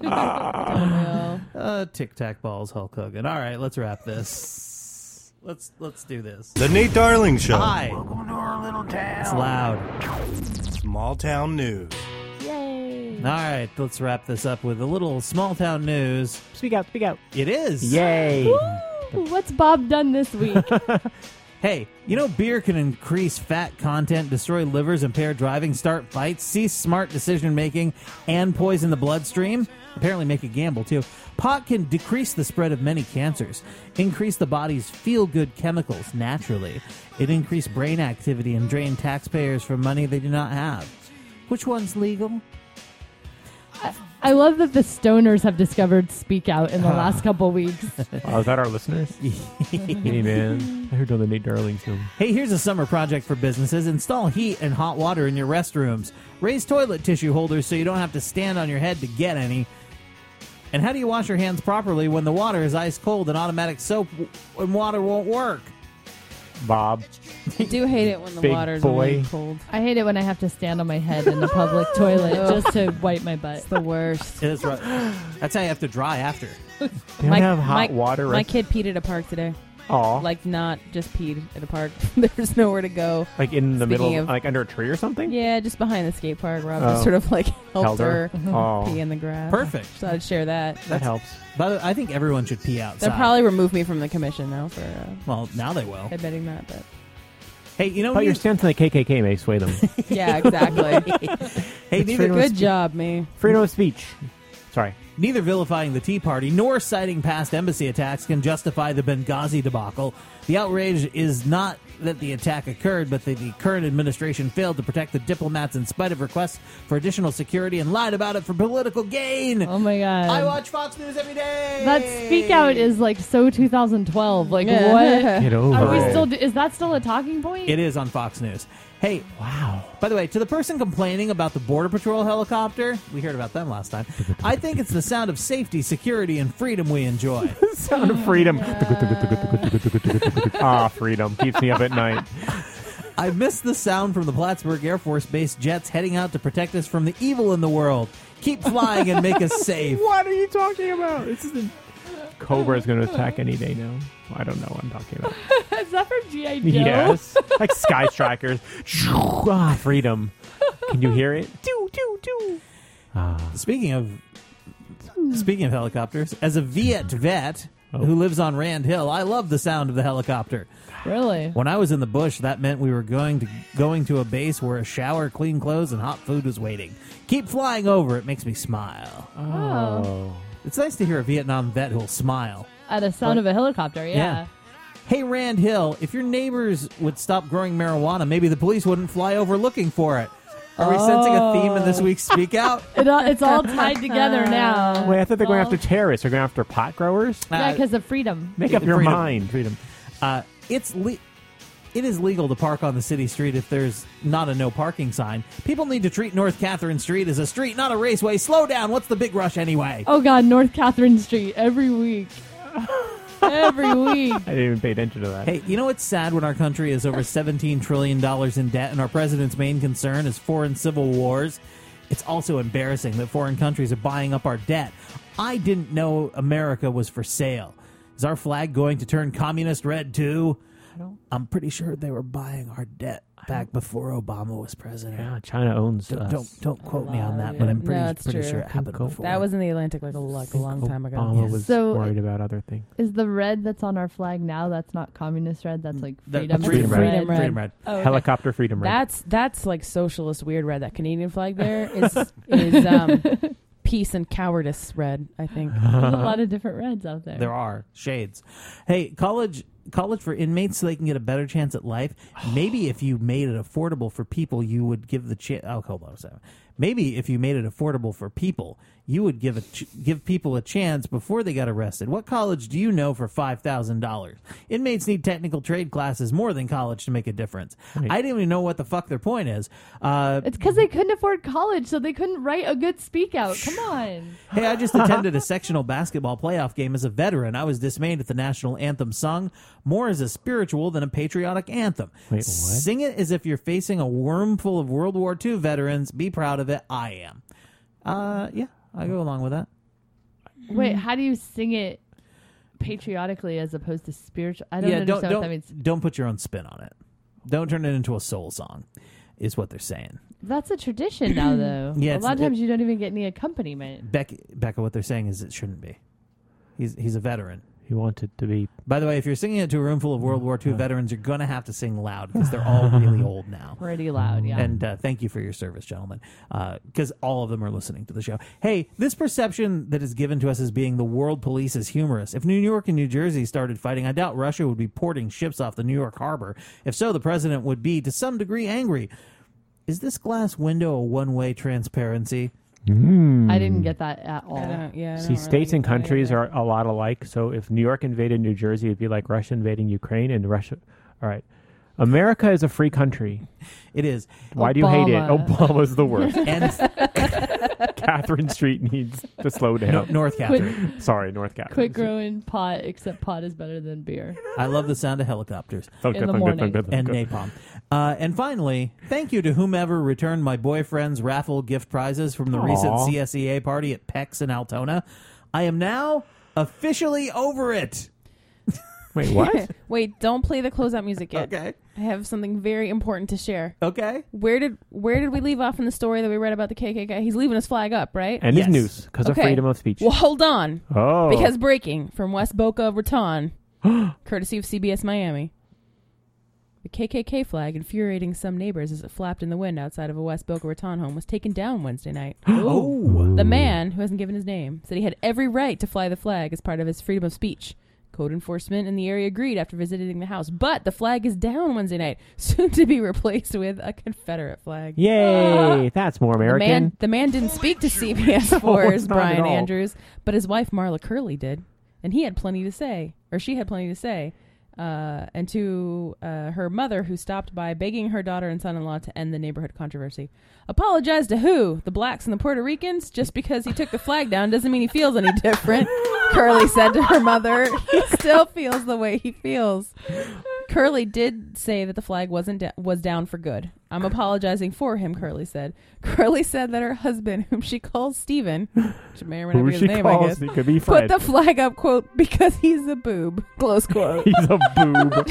Like, Tic Tac balls, Hulk Hogan. All right, let's wrap this. Let's do this. The Nate Darling Show. Hi. Welcome to our little town. It's loud. Small town news. Yay. All right, let's wrap this up with a little small town news. Speak out. It is. Yay. Woo! What's Bob done this week? Hey, you know beer can increase fat content, destroy livers, impair driving, start fights, cease smart decision-making, and poison the bloodstream? Apparently make you gamble, too. Pot can decrease the spread of many cancers, increase the body's feel-good chemicals naturally. It increase brain activity and drain taxpayers for money they do not have. Which one's legal? I love that the stoners have discovered Speak Out in the last couple weeks. Oh, is that our listeners? Hey, man. I heard on the Nate Darling Show. Hey, here's a summer project for businesses. Install heat and hot water in your restrooms. Raise toilet tissue holders so you don't have to stand on your head to get any. And how do you wash your hands properly when the water is ice cold and automatic soap and water won't work? Bob. I do hate it when the Big water's boy. really cold. I hate it when I have to stand on my head in the public toilet just to wipe my butt. It's the worst. It is right. That's how you have to dry after. They don't have hot water. My kid peed at a park today. Aw. Like not just peed at a park. There's nowhere to go. Like in the Speaking middle, of- like under a tree or something? Yeah, just behind the skate park. Rob Oh. just sort of like Held helped her. her Oh. pee in the grass. Perfect. So I'd share that. That helps. By the way, I think everyone should pee outside. They'll probably remove me from the commission now for Well, now they will. admitting that. But Hey, you know, But your stance on the KKK may sway them. yeah, exactly. Hey, It's neither, freedom of Good speech. job, me. Freedom of speech. Sorry. neither vilifying the Tea Party nor citing past embassy attacks can justify the Benghazi debacle. The outrage is not that the attack occurred, but that the current administration failed to protect the diplomats in spite of requests for additional security and lied about it for political gain. Oh my god! I watch Fox News every day. That speak out is like so 2012. Like Yeah. what? Get over Are we it. still? Is that still a talking point? It is on Fox News. Hey, wow. By the way, to the person complaining about the Border Patrol helicopter, we heard about them last time. I think it's the sound of safety, security, and freedom we enjoy. Sound of freedom. Ah, freedom. Keeps me up at night. I miss the sound from the Plattsburgh Air Force Base jets heading out to protect us from the evil in the world. Keep flying and make us safe. What are you talking about? This is Cobra is going to attack any day now. I don't know what I'm talking about. Is that from G.I. Joe? Yes. Like Sky Strikers. Ah, freedom. Can you hear it? Do do do. Speaking of helicopters, as a Viet vet who lives on Rand Hill, I love the sound of the helicopter. Really? When I was in the bush, that meant we were going to a base where a shower, clean clothes, and hot food was waiting. Keep flying over. It makes me smile. Oh. It's nice to hear a Vietnam vet who'll smile. At a sound of a helicopter, yeah. Yeah. Hey, Rand Hill, if your neighbors would stop growing marijuana, maybe the police wouldn't fly over looking for it. Are we sensing a theme in this week's Speak Out? It's all tied together now. Wait, I thought they're going after terrorists. They're going after pot growers? Yeah, because of freedom. Make up your Freedom. mind. Freedom. It is legal to park on the city street if there's not a no parking sign. People need to treat North Catherine Street as a street, not a raceway. Slow down. What's the big rush anyway? Oh God, North Catherine Street every week. Every week. I didn't even pay attention to that. Hey, you know what's sad when our country is over $17 trillion in debt and our president's main concern is foreign civil wars? It's also embarrassing that foreign countries are buying up our debt. I didn't know America was for sale. Is our flag going to turn communist red too? I'm pretty sure they were buying our debt back before Obama was president. Yeah, China owns us. Don't quote me on that, but I'm No, it's pretty true. sure it happened before. That was in the Atlantic like a long time ago. Obama was So- worried about other things. Is the red that's on our flag now? That's not communist red. That's like That- freedom, freedom red. red. Freedom red. Oh, okay. Helicopter freedom red. That's like socialist weird red. That Canadian flag there is peace and cowardice red, I think. There's a lot of different reds out there. There are shades. Hey, college for inmates so they can get a better chance at life. Maybe if you made it affordable for people, you would give the chance. Oh, hold on a second. Maybe if you made it affordable for people, you would give people a chance before they got arrested. What college do you know for $5,000? Inmates need technical trade classes more than college to make a difference. Right. I didn't even know what the fuck their point is. It's because they couldn't afford college, so they couldn't write a good speak out. Come on. Hey, I just attended a sectional basketball playoff game as a veteran. I was dismayed at the national anthem sung more as a spiritual than a patriotic anthem. Wait, what? Sing it as if you're facing a room full of World War II veterans. Be proud of it. I am. Yeah, I go along with that. Wait, how do you sing it patriotically as opposed to spiritual? I don't understand what that means. Don't put your own spin on it. Don't turn it into a soul song, is what they're saying. That's a tradition now, though. Yeah, a lot of times you don't even get any accompaniment. Becca, what they're saying is it shouldn't be. He's a veteran. He wanted to be. By the way, if you're singing it to a room full of World War II veterans, you're going to have to sing loud because they're all really old now. Pretty loud, yeah. And thank you for your service, gentlemen, because all of them are listening to the show. Hey, this perception that is given to us as being the world police is humorous. If New York and New Jersey started fighting, I doubt Russia would be porting ships off the New York harbor. If so, the president would be, to some degree, angry. Is this glass window a one-way transparency? I didn't get that at all. See, states and countries are a lot alike. So if New York invaded New Jersey, it'd be like Russia invading Ukraine, and Russia. All right. America is a free country. It is. Why do you hate it? Obama. Obama's the worst. And Catherine Street needs to slow down. North Catherine. Sorry, North Catherine. Quit growing pot, except pot is better than beer. I love the sound of helicopters. In the morning. And napalm. And finally, thank you to whomever returned my boyfriend's raffle gift prizes from the recent CSEA party at PEX in Altona. I am now officially over it. Wait, what? Wait, don't play the closeout music yet. Okay. I have something very important to share. Okay. Where did we leave off in the story that we read about the KKK? He's leaving his flag up, right? And his noose, because of freedom of speech. Well, hold on. Oh. Because breaking from West Boca Raton, courtesy of CBS Miami. The KKK flag, infuriating some neighbors as it flapped in the wind outside of a West Boca Raton home, was taken down Wednesday night. The man, who hasn't given his name, said he had every right to fly the flag as part of his freedom of speech. Code enforcement in the area agreed after visiting the house, but the flag is down Wednesday night, soon to be replaced with a Confederate flag. Yay! That's more American. The man didn't speak to CBS 4's Brian Andrews, but his wife Marla Curley did, and he had plenty to say, or she had plenty to say. And to her mother, who stopped by begging her daughter and son-in-law to end the neighborhood controversy. Apologize to who? The blacks and the Puerto Ricans? Just because he took the flag down doesn't mean he feels any different, Curley said to her mother. He still feels the way he feels. Curley did say that the flag was down for good. I'm apologizing for him, Curley said. Curley said that her husband, whom she calls Stephen, which may or may not be his name, I guess, could be put the flag up, quote, because he's a boob, close quote. He's a boob.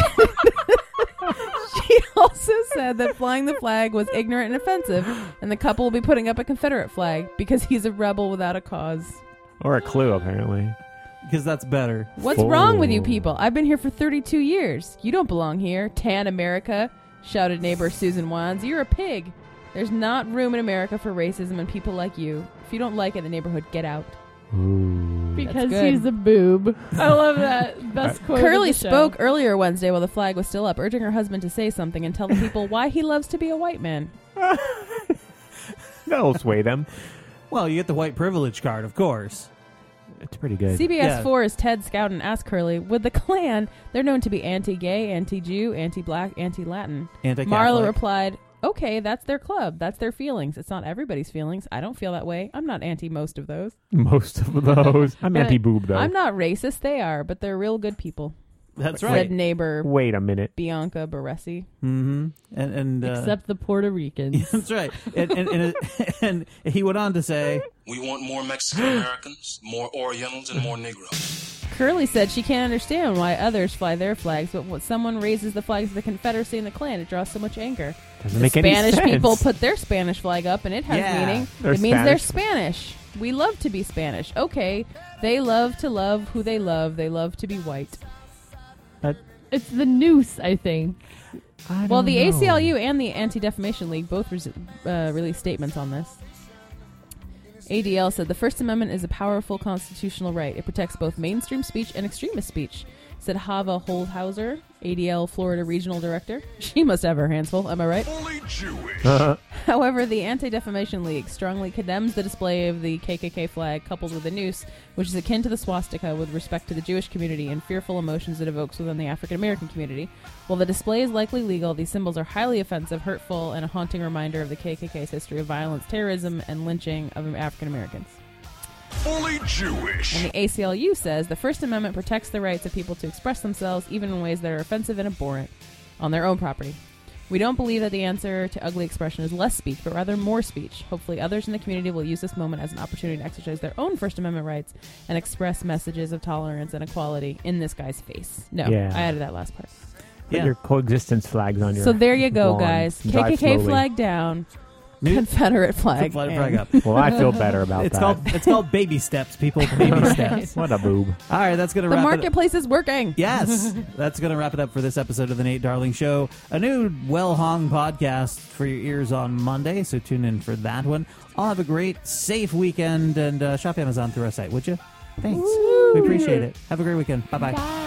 She also said that flying the flag was ignorant and offensive, and the couple will be putting up a Confederate flag because he's a rebel without a cause. Or a clue, apparently. Because that's better. What's wrong with you people? I've been here for 32 years. You don't belong here. Tan America, shouted neighbor Susan Wands. You're a pig. There's not room in America for racism and people like you. If you don't like it in the neighborhood, get out. Because he's a boob. I love that. Best quote. Curley of the show. spoke earlier Wednesday while the flag was still up, urging her husband to say something and tell the people why he loves to be a white man. That'll sway them. Well, you get the white privilege card, of course. It's pretty good. CBS 4's Ted Scouten asked Curley, with the Klan, they're known to be anti-gay, anti-Jew, anti-black, anti-Latin. Anti-Catholic. Marla replied, okay, that's their club. That's their feelings. It's not everybody's feelings. I don't feel that way. I'm not anti most of those. Most of those. I'm anti-boob, though. I'm not racist. They are, but they're real good people. That's said right. Neighbor. Wait a minute. Bianca Baresi. Mm-hmm. And except the Puerto Ricans. That's right. And he went on to say, we want more Mexican Americans, more Orientals, and more Negroes. Curley said she can't understand why others fly their flags, but when someone raises the flags of the Confederacy and the Klan, it draws so much anger. Doesn't make any Spanish sense. people put their Spanish flag up, and it has meaning. They're It means they're Spanish. Spanish. We love to be Spanish. Okay, they love to love who they love. They love to be white. It's the noose, I think. Well, the ACLU and the Anti-Defamation League both released statements on this. ADL said the First Amendment is a powerful constitutional right. It protects both mainstream speech and extremist speech, said Hava Holdhauser, ADL Florida Regional Director. She must have her hands full, am I right? Fully Jewish. However, the Anti-Defamation League strongly condemns the display of the KKK flag coupled with a noose, which is akin to the swastika with respect to the Jewish community and fearful emotions it evokes within the African-American community. While the display is likely legal, these symbols are highly offensive, hurtful, and a haunting reminder of the KKK's history of violence, terrorism, and lynching of African-Americans. Fully Jewish. And the ACLU says the First Amendment protects the rights of people to express themselves even in ways that are offensive and abhorrent on their own property. We don't believe that the answer to ugly expression is less speech, but rather more speech. Hopefully others in the community will use this moment as an opportunity to exercise their own First Amendment rights and express messages of tolerance and equality in this guy's face. No, Yeah. I added that last part. Put your coexistence flags on your So there you go, lawn. guys. Drive KKK slowly. flag down. Confederate flag. Confederate flag up. Well, I feel better about it's that. It's called baby steps, people. Baby steps. What a boob. All right, that's going to The wrap it up. marketplace is working. Yes, that's going to wrap it up for this episode of the Nate Darling Show. A new Well Hung podcast for your ears on Monday, so tune in for that one. I'll have a great, safe weekend, and shop Amazon through our site, would you? Thanks. We appreciate it. Have a great weekend. Bye-bye. Bye.